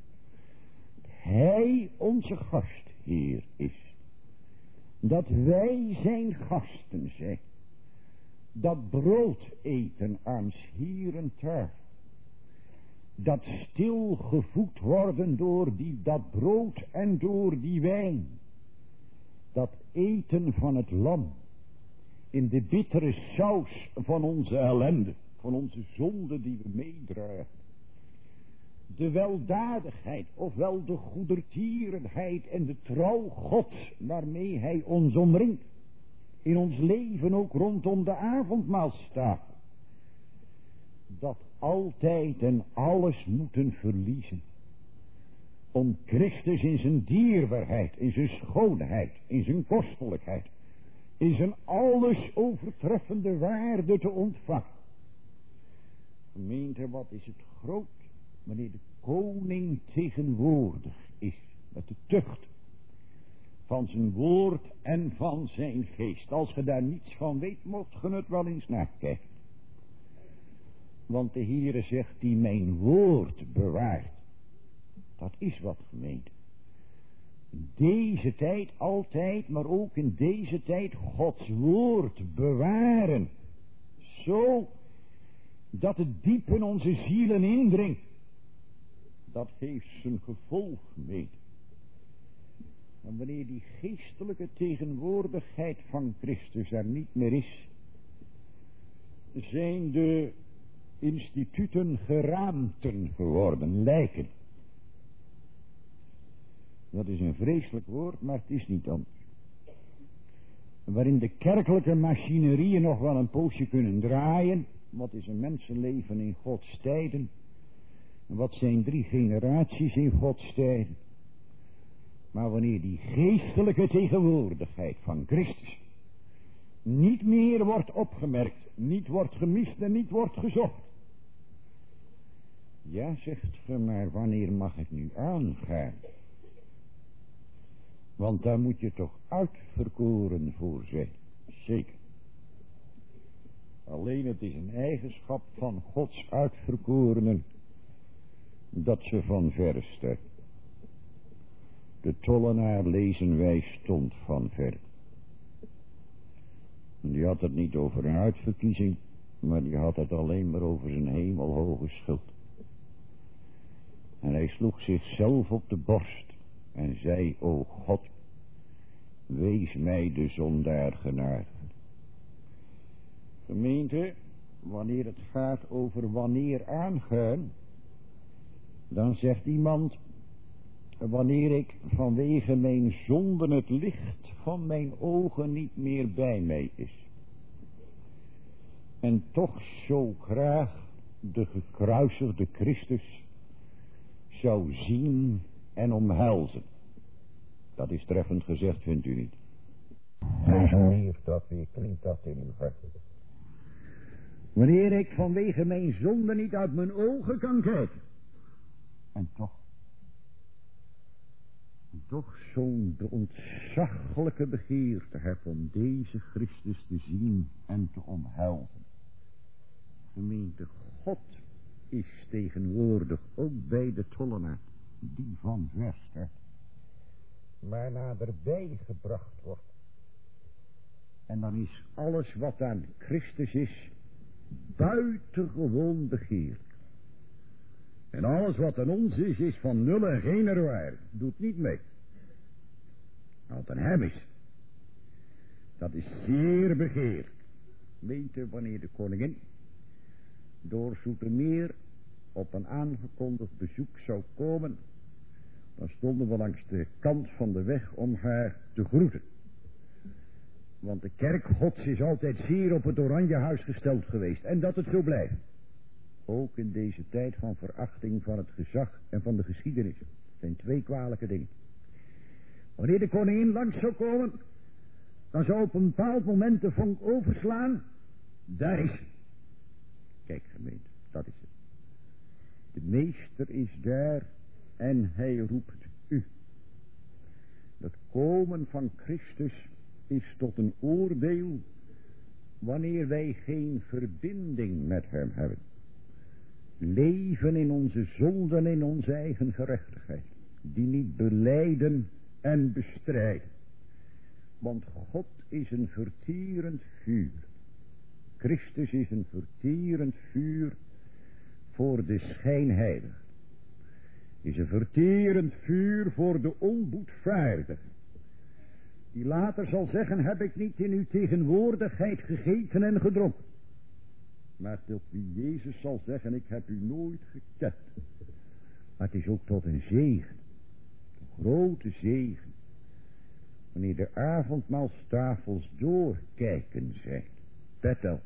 Hij onze gastheer is. Dat wij zijn gasten zijn. Dat brood eten aan 's Hieren tafel. Dat stil gevoed worden door die, dat brood en door die wijn. Dat eten van het lam. In de bittere saus van onze ellende. Van onze zonde die we meedragen. de weldadigheid, ofwel de goedertierenheid en de trouw Gods waarmee hij ons omringt. In ons leven ook rondom de avondmaalstafel. Dat altijd en alles moeten verliezen. Om Christus in zijn dierbaarheid, in zijn schoonheid, in zijn kostelijkheid, in zijn alles overtreffende waarde te ontvangen. Gemeente, wat is het groot wanneer de koning tegenwoordig is met de tucht van zijn woord en van zijn geest. Als je daar niets van weet, mocht je het wel eens nakijken. Want de Heere zegt die mijn woord bewaart. Dat is wat, gemeente. In deze tijd altijd, maar ook in deze tijd Gods woord bewaren. Zo dat het diep in onze zielen indringt. Dat heeft zijn gevolg, gemeente. En wanneer die geestelijke tegenwoordigheid van Christus er niet meer is, zijn de instituten geraamten geworden, lijken. Dat is een vreselijk woord, maar het is niet anders. Waarin de kerkelijke machinerieën nog wel een poosje kunnen draaien. Wat is een mensenleven in Gods tijden? En wat zijn drie generaties in Gods tijden? Maar wanneer die geestelijke tegenwoordigheid van Christus niet meer wordt opgemerkt, niet wordt gemist en niet wordt gezocht. Ja, zegt ge, maar wanneer mag ik nu aangaan? Want daar moet je toch uitverkoren voor zijn. Zeker. Alleen het is een eigenschap van Gods uitverkorenen dat ze van verre staan. De tollenaar, lezen wij, stond van ver. Die had het niet over een uitverkiezing, maar die had het alleen maar over zijn hemelhoge schuld. En hij sloeg zichzelf op de borst en zei, o God, wees mij de zondaar genadig. Gemeente, wanneer het gaat over wanneer aangaan, dan zegt iemand, wanneer ik vanwege mijn zonden het licht van mijn ogen niet meer bij mij is. En toch zo graag de gekruisigde Christus zou zien en omhelzen. Dat is treffend gezegd, vindt u niet? En zo heeft dat weer, klinkt dat in uw hart. Wanneer ik vanwege mijn zonde niet uit mijn ogen kan kijken. En toch. Toch zo'n ontzaglijke begeerte heb om deze Christus te zien en te omhelzen. Gemeente, God is tegenwoordig ook bij de tollenaar die van ver staat, maar naderbij gebracht wordt. En dan is alles wat aan Christus is buitengewoon begeerd. En alles wat aan ons is, is van nul en geen waarde. Doet niet mee. Wat aan hem is, dat is zeer begeerd. Weet u wanneer de koningin door Zoetermeer op een aangekondigd bezoek zou komen, dan stonden we langs de kant van de weg om haar te groeten. Want de kerk Gods is altijd zeer op het Oranjehuis gesteld geweest. En dat het zo blijft. Ook in deze tijd van verachting van het gezag en van de geschiedenis. Dat zijn twee kwalijke dingen. Wanneer de koningin langs zou komen, dan zou op een bepaald moment de vonk overslaan. Daar is ze. Kijk gemeente, dat is het. De meester is daar en hij roept u. Het komen van Christus is tot een oordeel wanneer wij geen verbinding met hem hebben. Leven in onze zonden, in onze eigen gerechtigheid. Die niet belijden en bestrijden. Want God is een verterend vuur. Christus is een verterend vuur voor de schijnheiligen. Is een verterend vuur voor de onboedvaardigen. Die later zal zeggen, heb ik niet in uw tegenwoordigheid gegeten en gedronken. Maar tot wie Jezus zal zeggen, ik heb u nooit gekend. Maar het is ook tot een zegen. Een grote zegen. Wanneer de avondmaalstafels doorkijken zijn. Bettels.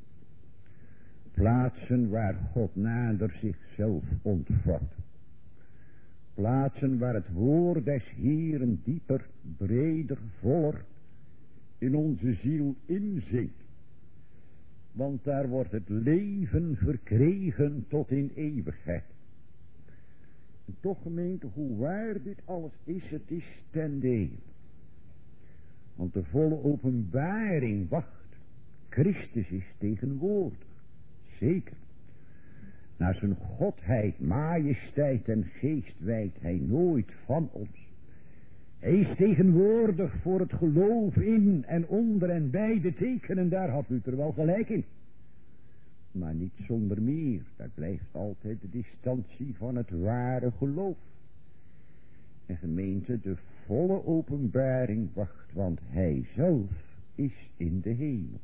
Plaatsen waar God nader zichzelf ontvat. Plaatsen waar het woord des Heeren dieper, breder, voller in onze ziel inzinkt. Want daar wordt het leven verkregen tot in eeuwigheid. En toch gemeente, hoe waar dit alles is, het is ten dele. Want de volle openbaring wacht. Christus is tegenwoordig. Zeker. Naar zijn godheid, majesteit en geest wijkt hij nooit van ons. Hij is tegenwoordig voor het geloof in en onder en bij de tekenen, daar had Luther wel gelijk in. Maar niet zonder meer, daar blijft altijd de distantie van het ware geloof. En gemeente, de volle openbaring wacht, want hij zelf is in de hemel.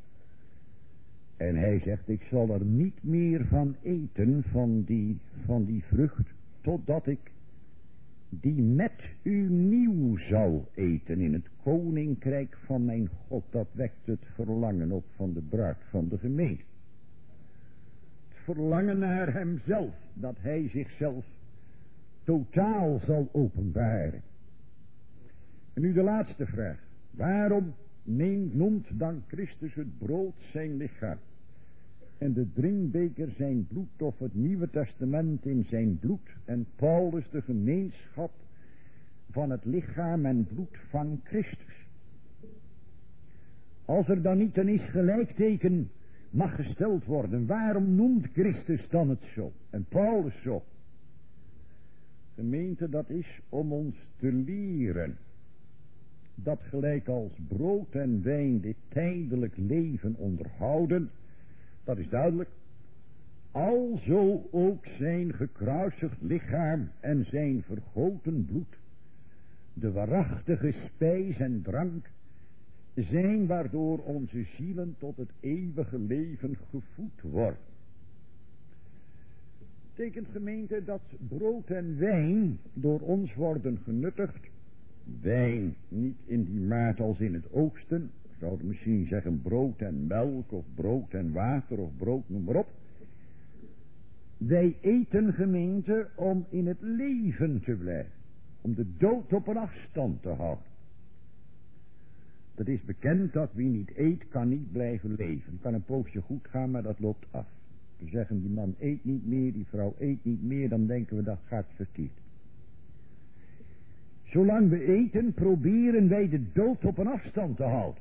En hij zegt, ik zal er niet meer van eten, van die, van die vrucht, totdat ik die met u nieuw zal eten in het koninkrijk van mijn God. Dat wekt het verlangen op van de bruid van de gemeente. Het verlangen naar hemzelf, dat hij zichzelf totaal zal openbaren. En nu de laatste vraag. Waarom neemt, noemt dan Christus het brood zijn lichaam en de drinkbeker zijn bloed, of het Nieuwe Testament in zijn bloed en Paulus de gemeenschap van het lichaam en bloed van Christus? Als er dan niet een is gelijkteken mag gesteld worden, waarom noemt Christus dan het zo en Paulus zo? Gemeente, dat is om ons te leren dat gelijk als brood en wijn dit tijdelijk leven onderhouden, dat is duidelijk, alzo ook zijn gekruisigd lichaam en zijn vergoten bloed, de waarachtige spijs en drank, zijn waardoor onze zielen tot het eeuwige leven gevoed worden. Betekent, gemeente, dat brood en wijn door ons worden genuttigd. Wijn niet in die maat als in het oosten. We zouden misschien zeggen brood en melk of brood en water of brood, noem maar op. Wij eten, gemeente, om in het leven te blijven. Om de dood op een afstand te houden. Het is bekend dat wie niet eet, kan niet blijven leven. Het kan een poosje goed gaan, maar dat loopt af. We zeggen, die man eet niet meer, die vrouw eet niet meer, dan denken we dat gaat verkeerd. Zolang we eten, proberen wij de dood op een afstand te houden.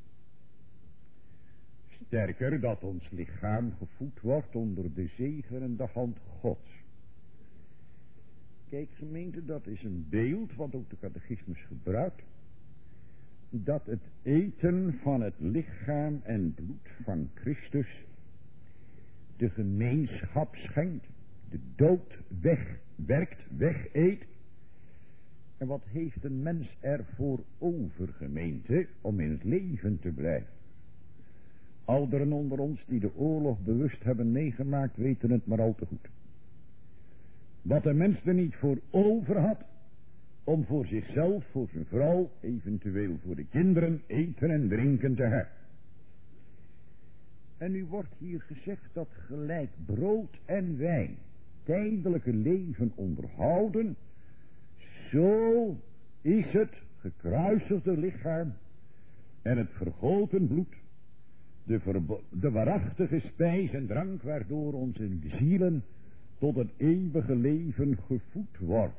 Sterker, dat ons lichaam gevoed wordt onder de zegenende hand Gods. Kijk, gemeente, dat is een beeld wat ook de catechismus gebruikt. Dat het eten van het lichaam en bloed van Christus de gemeenschap schenkt, de dood wegwerkt, wegeet. En wat heeft een mens ervoor over, gemeente, om in het leven te blijven? Ouderen onder ons die de oorlog bewust hebben meegemaakt, weten het maar al te goed. Wat een mens er niet voor over had, om voor zichzelf, voor zijn vrouw, eventueel voor de kinderen, eten en drinken te hebben. En nu wordt hier gezegd dat gelijk brood en wijn tijdelijke leven onderhouden, zo is het gekruisigde lichaam en het vergoten bloed, de, verbo- de waarachtige spijs en drank waardoor onze zielen tot het eeuwige leven gevoed worden.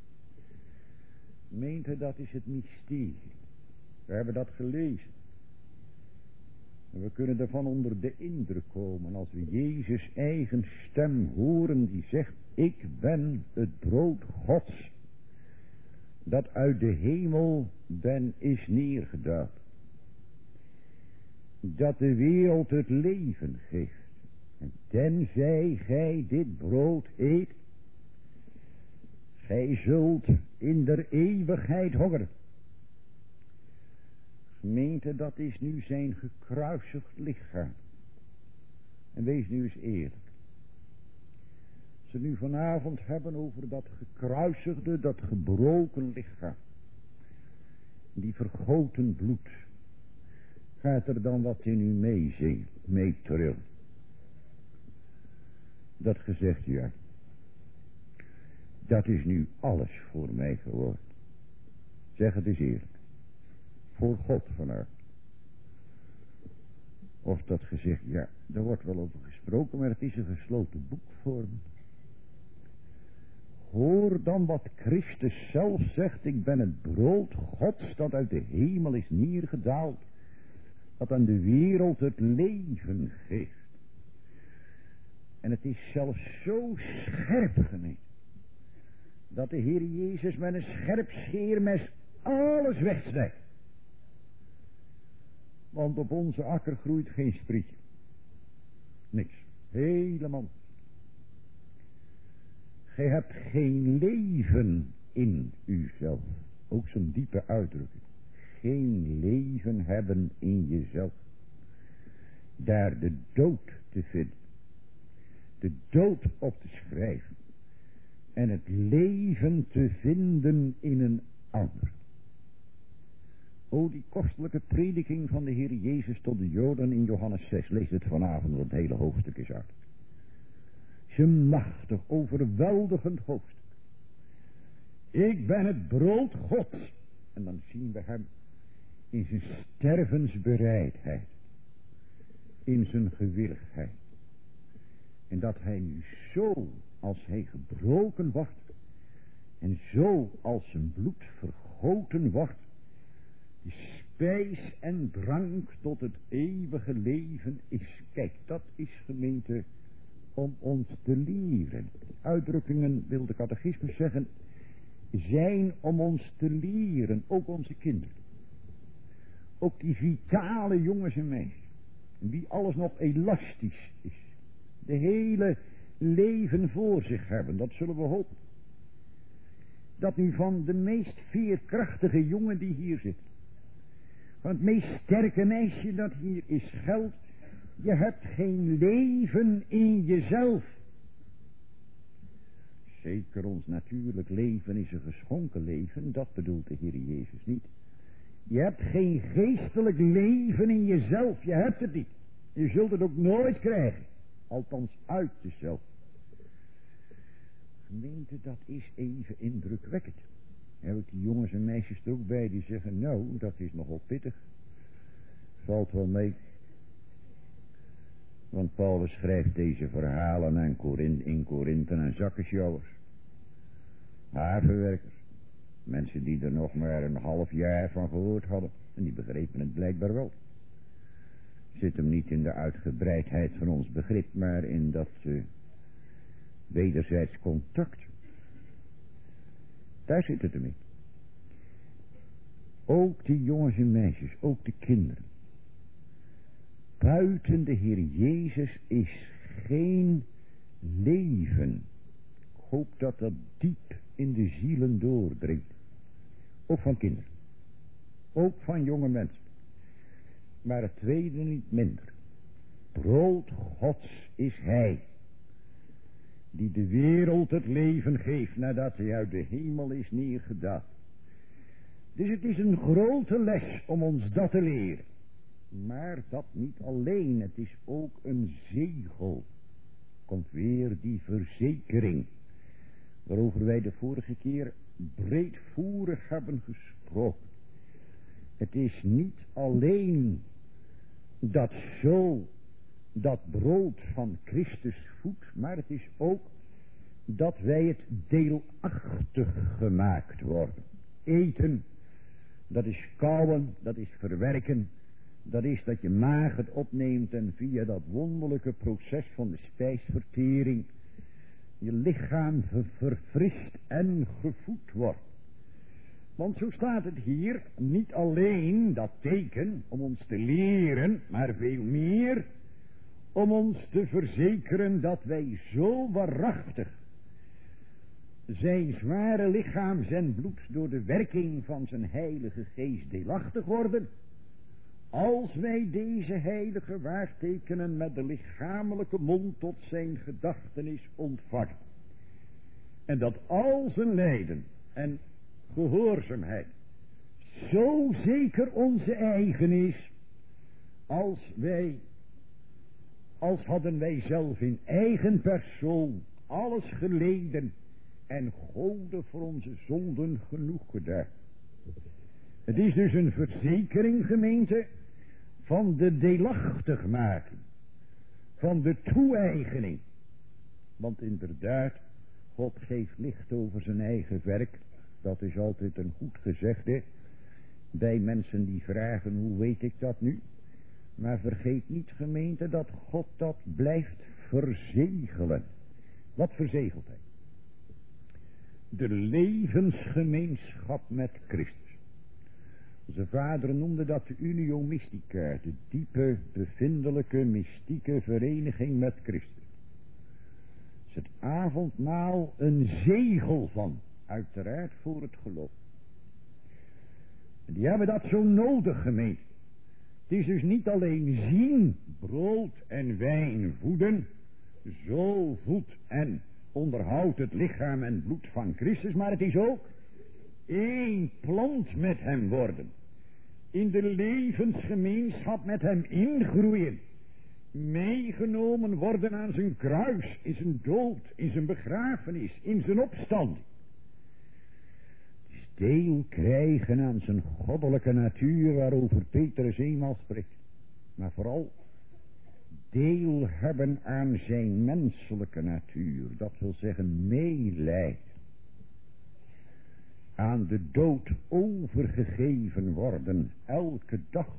Meent u, dat is het mysterie. We hebben dat gelezen. En we kunnen ervan onder de indruk komen als we Jezus' eigen stem horen die zegt, ik ben het brood Gods, dat uit de hemel ben is neergedaald. Dat de wereld het leven geeft. En tenzij gij dit brood eet, gij zult in der eeuwigheid hongeren. Gemeente, dat is nu zijn gekruisigd lichaam. En wees nu eens eerlijk. ze nu vanavond hebben over dat gekruisigde, dat gebroken lichaam. Die vergoten bloed. Gaat er dan wat in u mee, mee trillen? Dat gezegd, ja. Dat is nu alles voor mij geworden. Zeg het eens eerlijk. Voor God vanuit. Of dat gezegd, ja, daar wordt wel over gesproken, maar het is een gesloten boek voor me. Hoor dan wat Christus zelf zegt, ik ben het brood Gods dat uit de hemel is neergedaald, dat aan de wereld het leven geeft. En het is zelfs zo scherp gemeen, dat de Heer Jezus met een scherp scheermes alles wegsnijdt. Want op onze akker groeit geen sprietje. Niks. Helemaal. Gij hebt geen leven in uzelf. Ook zo'n diepe uitdrukking. Geen leven hebben in jezelf. Daar de dood te vinden. De dood op te schrijven. En het leven te vinden in een ander. O, die kostelijke prediking van de Heer Jezus tot de Joden in Johannes zes. Lees het vanavond, want het hele hoofdstuk is uit. Zijn machtig, overweldigend hoofdstuk. Ik ben het brood Gods. En dan zien we hem in zijn stervensbereidheid. In zijn gewilligheid. En dat hij nu zo, als hij gebroken wordt. En zo als zijn bloed vergoten wordt. Die spijs en drank tot het eeuwige leven is. Kijk, dat is gemeente om ons te leren. Uitdrukkingen, wil de catechismus zeggen, zijn om ons te leren. Ook onze kinderen. Ook die vitale jongens en meisjes. Wie alles nog elastisch is. De hele leven voor zich hebben, dat zullen we hopen. Dat nu van de meest veerkrachtige jongen die hier zit. Van het meest sterke meisje dat hier is geldt. Je hebt geen leven in jezelf. Zeker ons natuurlijk leven is een geschonken leven. Dat bedoelt de Heer Jezus niet. Je hebt geen geestelijk leven in jezelf. Je hebt het niet. Je zult het ook nooit krijgen. Althans uit jezelf. Gemeente, dat is even indrukwekkend. Heb ik die jongens en meisjes er ook bij die zeggen, nou, dat is nogal pittig. Valt wel mee. Want Paulus schrijft deze verhalen aan Korinthe, in Korinthe aan zakkensjouwers. Havenwerkers. Mensen die er nog maar een half jaar van gehoord hadden. En die begrepen het blijkbaar wel. Zit hem niet in de uitgebreidheid van ons begrip, maar in dat uh, wederzijds contact. Daar zit het hem in. Ook die jongens en meisjes, ook de kinderen. Buiten de Heer Jezus is geen leven. Ik hoop dat dat diep in de zielen doordringt. Ook van kinderen. Ook van jonge mensen. Maar het tweede niet minder. Brood Gods is Hij. Die de wereld het leven geeft nadat hij uit de hemel is neergedaald. Dus het is een grote les om ons dat te leren. Maar dat niet alleen, het is ook een zegel. Komt weer die verzekering. Waarover wij de vorige keer breedvoerig hebben gesproken. Het is niet alleen dat zo dat brood van Christus voedt, maar het is ook dat wij het deelachtig gemaakt worden. Eten, dat is kauwen, dat is verwerken, dat is dat je maag het opneemt en via dat wonderlijke proces van de spijsvertering je lichaam verfrist en gevoed wordt. Want zo staat het hier, niet alleen dat teken om ons te leren, maar veel meer om ons te verzekeren dat wij zo waarachtig zijn zware lichaams en bloed door de werking van zijn heilige geest deelachtig worden, als wij deze heilige waartekenen met de lichamelijke mond tot zijn gedachtenis ontvangen. En dat al zijn lijden en gehoorzaamheid zo zeker onze eigen is, als wij, als hadden wij zelf in eigen persoon alles geleden en Gode voor onze zonden genoeg gedaan. Het is dus een verzekering, gemeente, van de deelachtigmaking, van de toe-eigening. Want inderdaad, God geeft licht over zijn eigen werk. Dat is altijd een goed gezegde bij mensen die vragen, hoe weet ik dat nu? Maar vergeet niet, gemeente, dat God dat blijft verzegelen. Wat verzegelt hij? De levensgemeenschap met Christus. Onze vader noemde dat de unio mystica, de diepe, bevindelijke, mystieke vereniging met Christus. Is het avondmaal een zegel van, uiteraard voor het geloof. En die hebben dat zo nodig, gemeente. Het is dus niet alleen zien, brood en wijn voeden, zo voedt en onderhoudt het lichaam en bloed van Christus, maar het is ook één plant met hem worden. In de levensgemeenschap met hem ingroeien. Meegenomen worden aan zijn kruis, in zijn dood, in zijn begrafenis, in zijn opstanding. Het is deel krijgen aan zijn goddelijke natuur waarover Petrus eenmaal spreekt. Maar vooral deel hebben aan zijn menselijke natuur. Dat wil zeggen meelijd. Aan de dood overgegeven worden elke dag.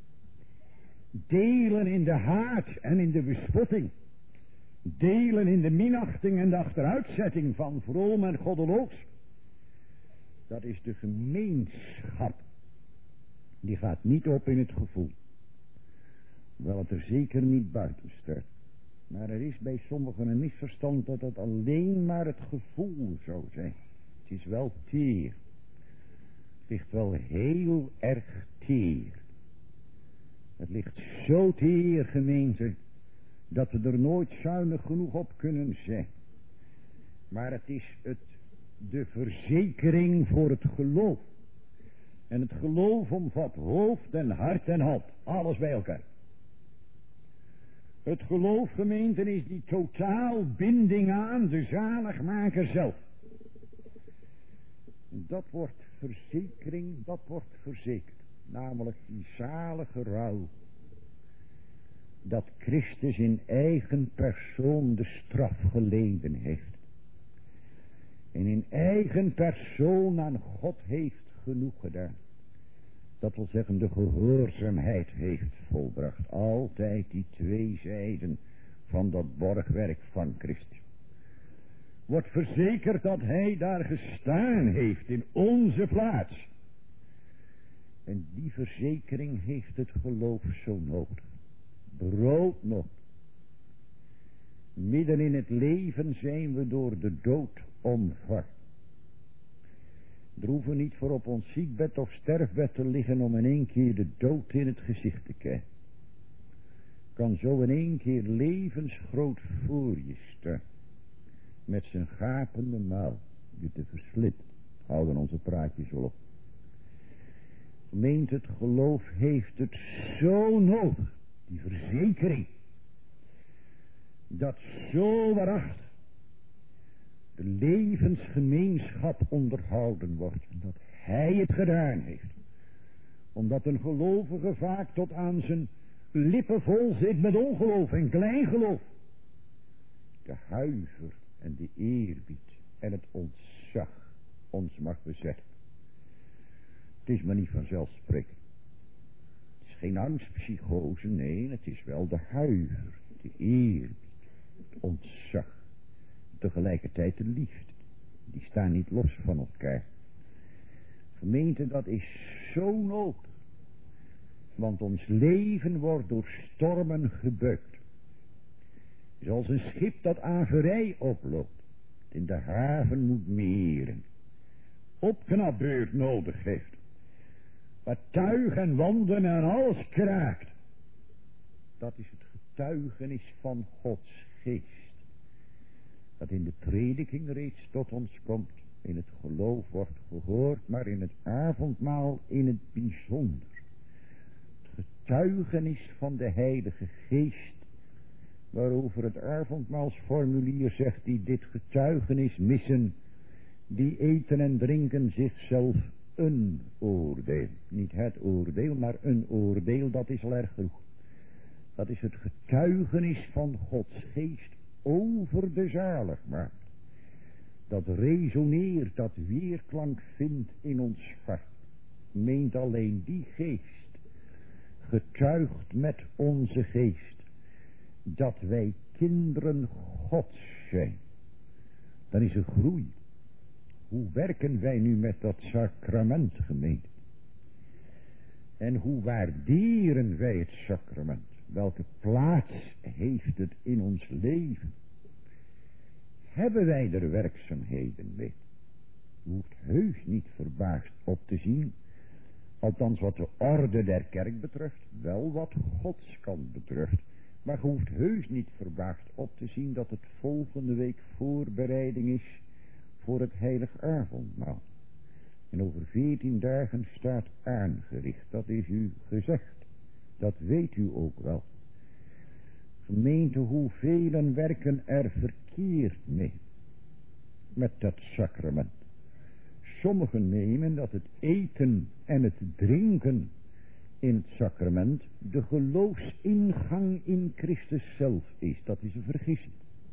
Delen in de haat en in de bespotting. Delen in de minachting en de achteruitzetting van vroom en goddeloos. Dat is de gemeenschap. Die gaat niet op in het gevoel. Wel het er zeker niet buiten staat. Maar er is bij sommigen een misverstand dat het alleen maar het gevoel zou zijn. Het is wel teer. Het ligt wel heel erg teer. Het ligt zo teer, gemeente, dat we er nooit zuinig genoeg op kunnen zijn. Maar het is het, de verzekering voor het geloof. En het geloof omvat hoofd en hart en hand. Alles bij elkaar. Het geloof, gemeente, is die totaal binding aan de zaligmaker zelf. Dat wordt verzekering, dat wordt verzekerd. Namelijk die zalige rouw. Dat Christus in eigen persoon de straf geleden heeft. En in eigen persoon aan God heeft genoeg gedaan. Dat wil zeggen de gehoorzaamheid heeft volbracht. Altijd die twee zijden van dat borgwerk van Christus. Wordt verzekerd dat hij daar gestaan heeft in onze plaats. En die verzekering heeft het geloof zo nodig. Brood nog. Midden in het leven zijn we door de dood omvat. Er hoeven niet voor op ons ziekbed of sterfbed te liggen om in één keer de dood in het gezicht te kijken. Kan zo in één keer levensgroot voor je staan. Met zijn gapende mouw je te verslippen. Houden onze praatjes wel op. Gemeent, het geloof heeft het zo nodig. Die verzekering. Dat zo waarachtig de levensgemeenschap onderhouden wordt. En dat hij het gedaan heeft. Omdat een gelovige vaak tot aan zijn lippen vol zit met ongeloof en kleingeloof. De huiver en de eerbied en het ontzag ons mag bezetten. Het is maar niet vanzelfsprekend. Het is geen angstpsychose, nee, het is wel de huiver, de eerbied, het ontzag. Tegelijkertijd de liefde. Die staan niet los van elkaar. Gemeente, dat is zo nodig. Want ons leven wordt door stormen gebeukt. Zoals een schip dat averij oploopt. In de haven moet meren. Opknapbeurt nodig heeft. Waar tuig en wanden en alles kraakt. Dat is het getuigenis van Gods geest. dat in de prediking reeds tot ons komt, in het geloof wordt gehoord, maar in het avondmaal in het bijzonder. Het getuigenis van de Heilige Geest, waarover het avondmaalsformulier zegt, die dit getuigenis missen, die eten en drinken zichzelf een oordeel. Niet het oordeel, maar een oordeel, dat is al erg genoeg. Dat is het getuigenis van Gods Geest over de zaligmaker. Dat resoneert, dat weerklank vindt in ons hart. Meent alleen die Geest, getuigt met onze geest, dat wij kinderen Gods zijn. Dan is er groei. Hoe werken wij nu met dat sacrament, gemeente? En hoe waarderen wij het sacrament? Welke plaats heeft het in ons leven? Hebben wij er werkzaamheden mee? U hoeft heus niet verbaasd op te zien, althans wat de orde der kerk betreft, wel wat Gods kant betreft. Maar je hoeft heus niet verbaasd op te zien dat het volgende week voorbereiding is voor het heilig avondmaal. En over veertien dagen staat aangericht. Dat is u gezegd. Dat weet u ook wel. Gemeente, hoeveel werken er verkeerd mee met dat sacrament? Sommigen nemen dat het eten en het drinken in het sacrament de geloofsingang in Christus zelf is. Dat is een vergissing.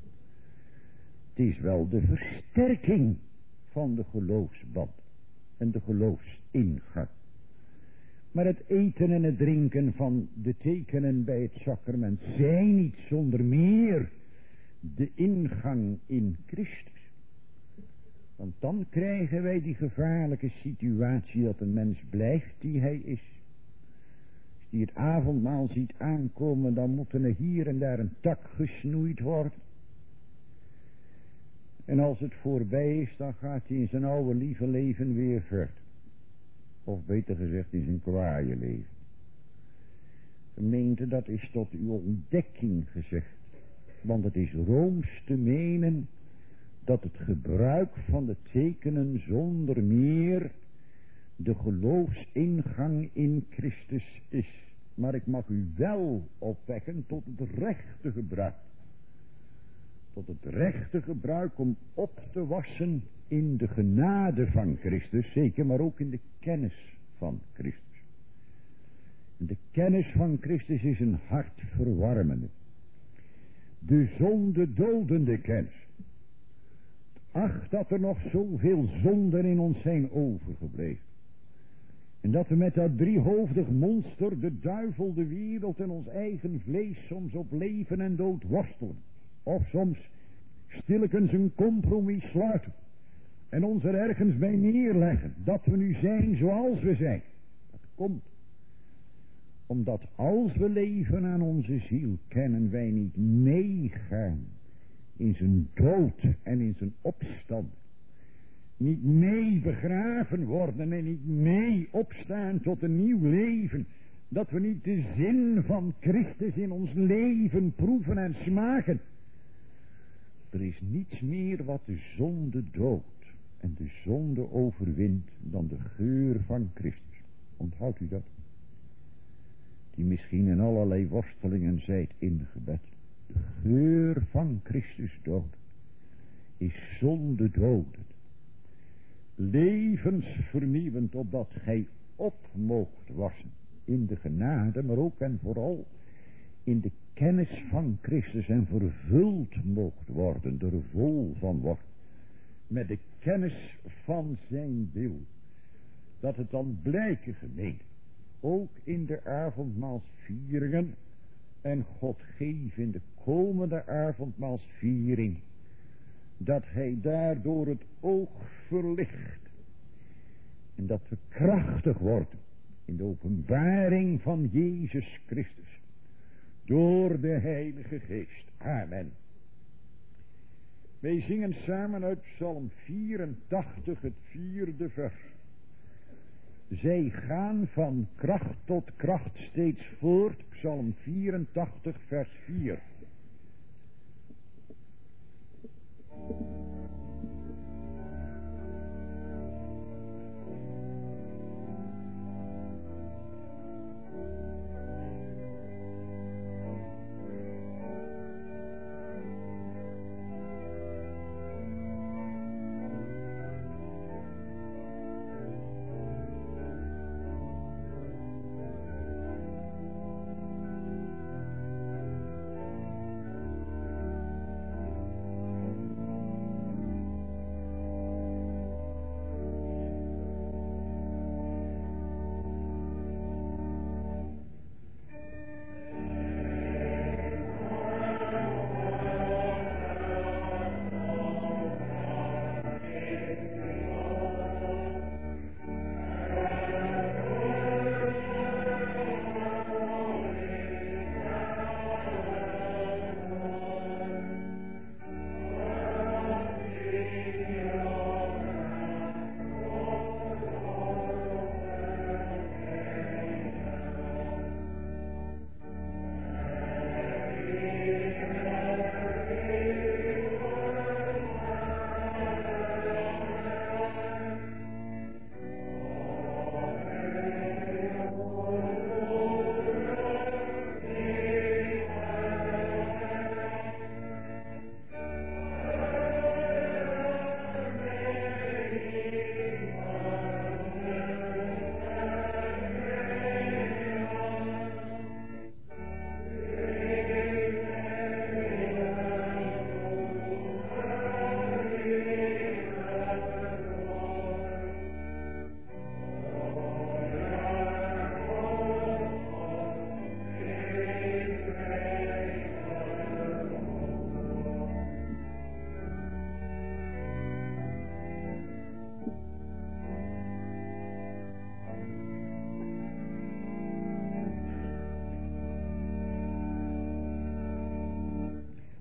Het is wel de versterking van de geloofsband en de geloofsingang. Maar het eten en het drinken van de tekenen bij het sacrament zijn niet zonder meer de ingang in Christus. Want dan krijgen wij die gevaarlijke situatie dat een mens blijft die hij is. Als die het avondmaal ziet aankomen, dan moet er hier en daar een tak gesnoeid worden. En als het voorbij is, dan gaat hij in zijn oude lieve leven weer verder. Of beter gezegd in zijn kwaaie leven. Gemeente, dat is tot uw ontdekking gezegd. Want het is rooms te menen dat het gebruik van de tekenen zonder meer de geloofsingang in Christus is. Maar ik mag u wel opwekken tot het rechte gebruik. Tot het rechte gebruik om op te wassen in de genade van Christus, zeker, maar ook in de kennis van Christus. En de kennis van Christus is een hartverwarmende, de zonde dodende kennis. Ach, dat er nog zoveel zonden in ons zijn overgebleven. En dat we met dat driehoofdig monster, de duivel, de wereld en ons eigen vlees soms op leven en dood worstelen. Of soms stillekens een compromis sluiten. En ons er ergens bij neerleggen. Dat we nu zijn zoals we zijn. Dat komt. Omdat als we leven aan onze ziel, kennen wij niet meegaan in zijn dood en in zijn opstand. Niet mee begraven worden en niet mee opstaan tot een nieuw leven. Dat we niet de zin van Christus in ons leven proeven en smaken. Er is niets meer wat de zonde doodt en de zonde overwint dan de geur van Christus. Onthoudt u dat? Die misschien in allerlei worstelingen zijt ingebed. De geur van Christus dood is zonde dodend. Levensvernieuwend, opdat gij op moogt wassen in de genade, maar ook en vooral in de kennis van Christus en vervuld moogt worden, er vol van wordt, met de kennis van zijn wil. Dat het dan blijken, gemeente, ook in de avondmaalsvieringen, en God geeft in de komende avondmaalsviering, dat hij daardoor het oog verlicht. En dat we krachtig worden in de openbaring van Jezus Christus. Door de Heilige Geest. Amen. Wij zingen samen uit Psalm vierentachtig, het vierde vers. Zij gaan van kracht tot kracht steeds voort. Psalm vierentachtig, vers vier.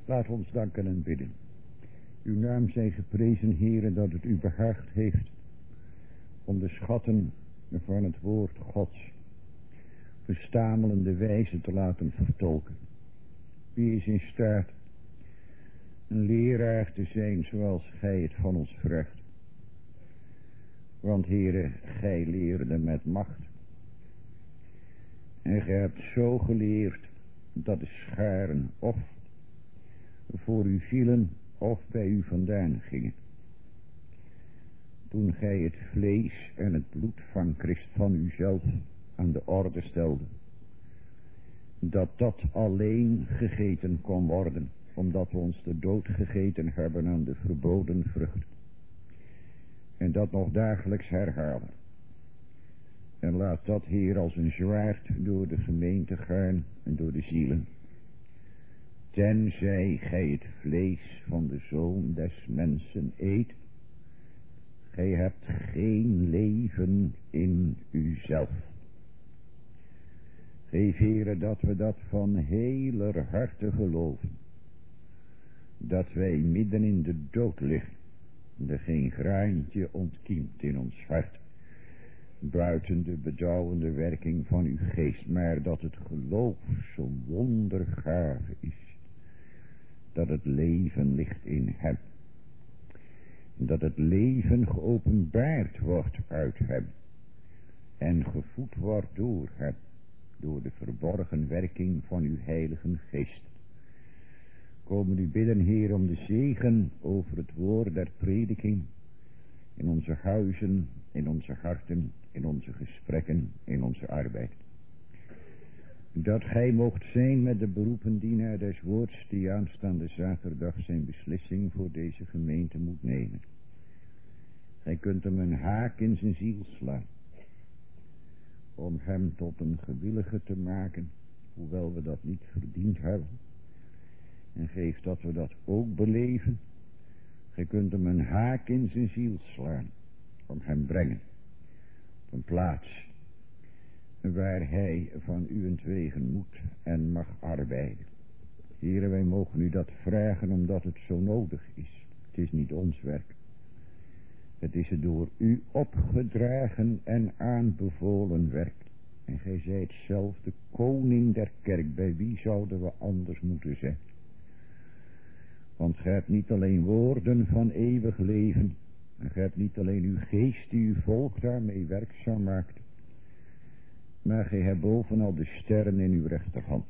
Laat ons danken en bidden. Uw naam zij geprezen, Heere, dat het u behaagd heeft om de schatten van het woord Gods verstamelende wijze te laten vertolken. Wie is in staat een leraar te zijn zoals gij het van ons vraagt? Want Heere, gij leerde met macht. En gij hebt zo geleerd dat de scharen of voor u vielen of bij u vandaan gingen. Toen gij het vlees en het bloed van Christus van uzelf aan de orde stelde, dat dat alleen gegeten kon worden, omdat we ons de dood gegeten hebben aan de verboden vrucht. En dat nog dagelijks herhalen. En laat dat, Heer, als een zwaard door de gemeente gaan en door de zielen. Tenzij gij het vlees van de Zoon des mensen eet, gij hebt geen leven in uzelf. Geef, Heere, dat we dat van heler harte geloven. Dat wij midden in de dood liggen. Er geen graantje ontkiemt in ons hart. Buiten de bedauwende werking van uw geest. Maar dat het geloof zo'n wondergave is. Dat het leven ligt in hem. Dat het leven geopenbaard wordt uit hem. En gevoed wordt door hem. Door de verborgen werking van uw heilige geest. Komen u bidden, Heer, om de zegen over het woord der prediking. In onze huizen, in onze harten, in onze gesprekken, in onze arbeid. Dat gij moogt zijn met de beroepen dienaar des woords die aanstaande zaterdag zijn beslissing voor deze gemeente moet nemen. Gij kunt hem een haak in zijn ziel slaan. Om hem tot een gewillige te maken, hoewel we dat niet verdiend hebben. En geef dat we dat ook beleven. Gij kunt hem een haak in zijn ziel slaan. Om hem brengen. Op een plaats. Waar hij van uwentwegen moet en mag arbeiden. Here, wij mogen u dat vragen omdat het zo nodig is. Het is niet ons werk. Het is het door u opgedragen en aanbevolen werk. En gij zijt zelf de koning der kerk. Bij wie zouden we anders moeten zijn? Want gij hebt niet alleen woorden van eeuwig leven. En gij hebt niet alleen uw geest die uw volk daarmee werkzaam maakt. Maar gij hebt bovenal de sterren in uw rechterhand.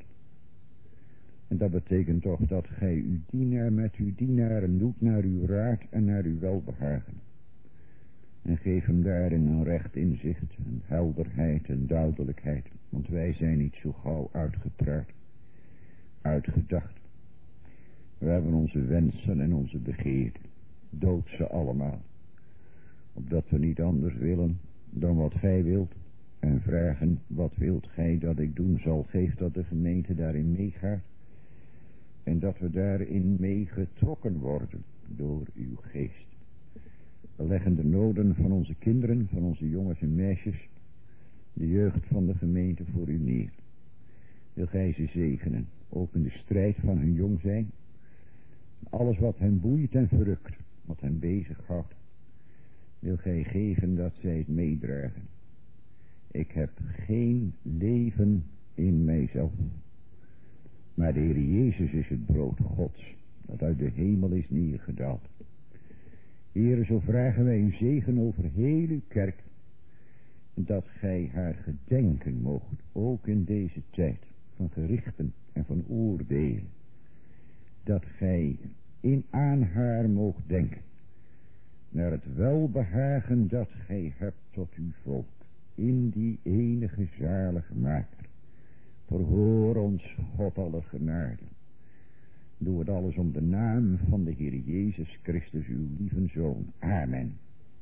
En dat betekent toch dat gij uw dienaar met uw dienaren doet naar uw raad en naar uw welbehagen. En geef hem daarin een recht inzicht, een helderheid en duidelijkheid. Want wij zijn niet zo gauw uitgepraat, uitgedacht. We hebben onze wensen en onze begeerten. Dood ze allemaal. Opdat we niet anders willen dan wat gij wilt. En vragen, wat wilt gij dat ik doen zal? Geef dat de gemeente daarin meegaat. En dat we daarin mee getrokken worden door uw geest. We leggen de noden van onze kinderen, van onze jongens en meisjes, de jeugd van de gemeente voor u neer. Wil gij ze zegenen, ook in de strijd van hun jong zijn. Alles wat hen boeit en verrukt, wat hen bezighoudt, wil gij geven dat zij het meedragen. Ik heb geen leven in mijzelf. Maar de Heer Jezus is het brood Gods, dat uit de hemel is neergedaald. Heere, zo vragen wij uw zegen over heel uw kerk. Dat gij haar gedenken moogt, ook in deze tijd van gerichten en van oordelen. Dat gij in aan haar moogt denken. Naar het welbehagen dat gij hebt tot uw volk. In die enige zalige maker. Verhoor ons, God alle genade. Doe het alles om de naam van de Heer Jezus Christus, uw lieve Zoon. Amen.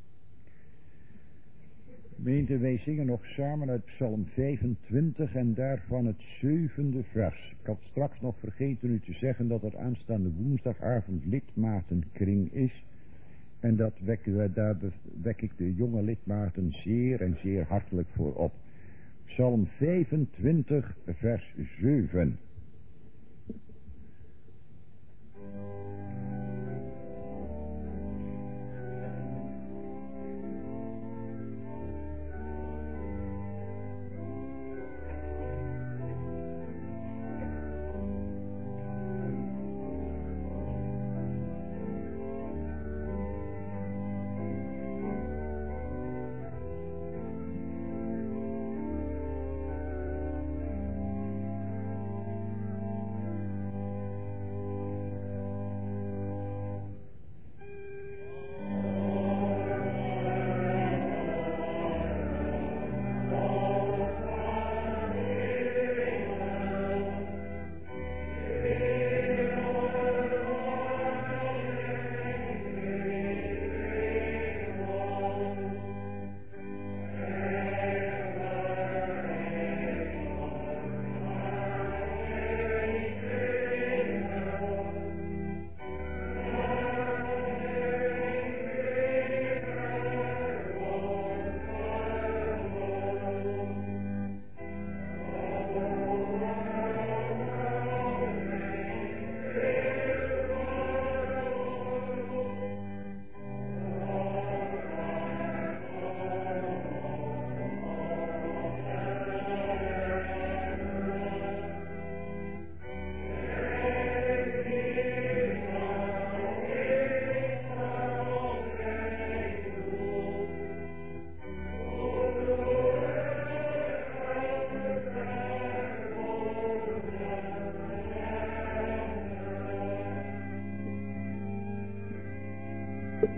Gemeente, wij zingen nog samen uit Psalm vijfentwintig en daarvan het zevende vers. Ik had straks nog vergeten u te zeggen dat het aanstaande woensdagavond lidmatenkring is. En dat wek, daar wek ik de jonge lidmaten zeer en zeer hartelijk voor op. Psalm vijfentwintig vers zeven.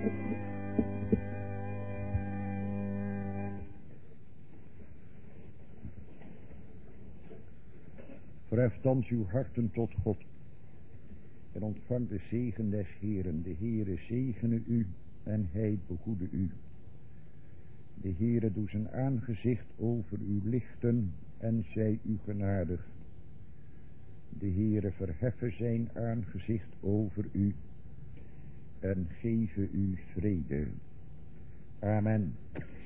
Verheft thans uw harten tot God en ontvang de zegen des Heeren. De Heere zegene u en hij begoede u. De Heere doe zijn aangezicht over u lichten en zij u genadig. De Heere verheffen zijn aangezicht over u en geven u vrede. Amen.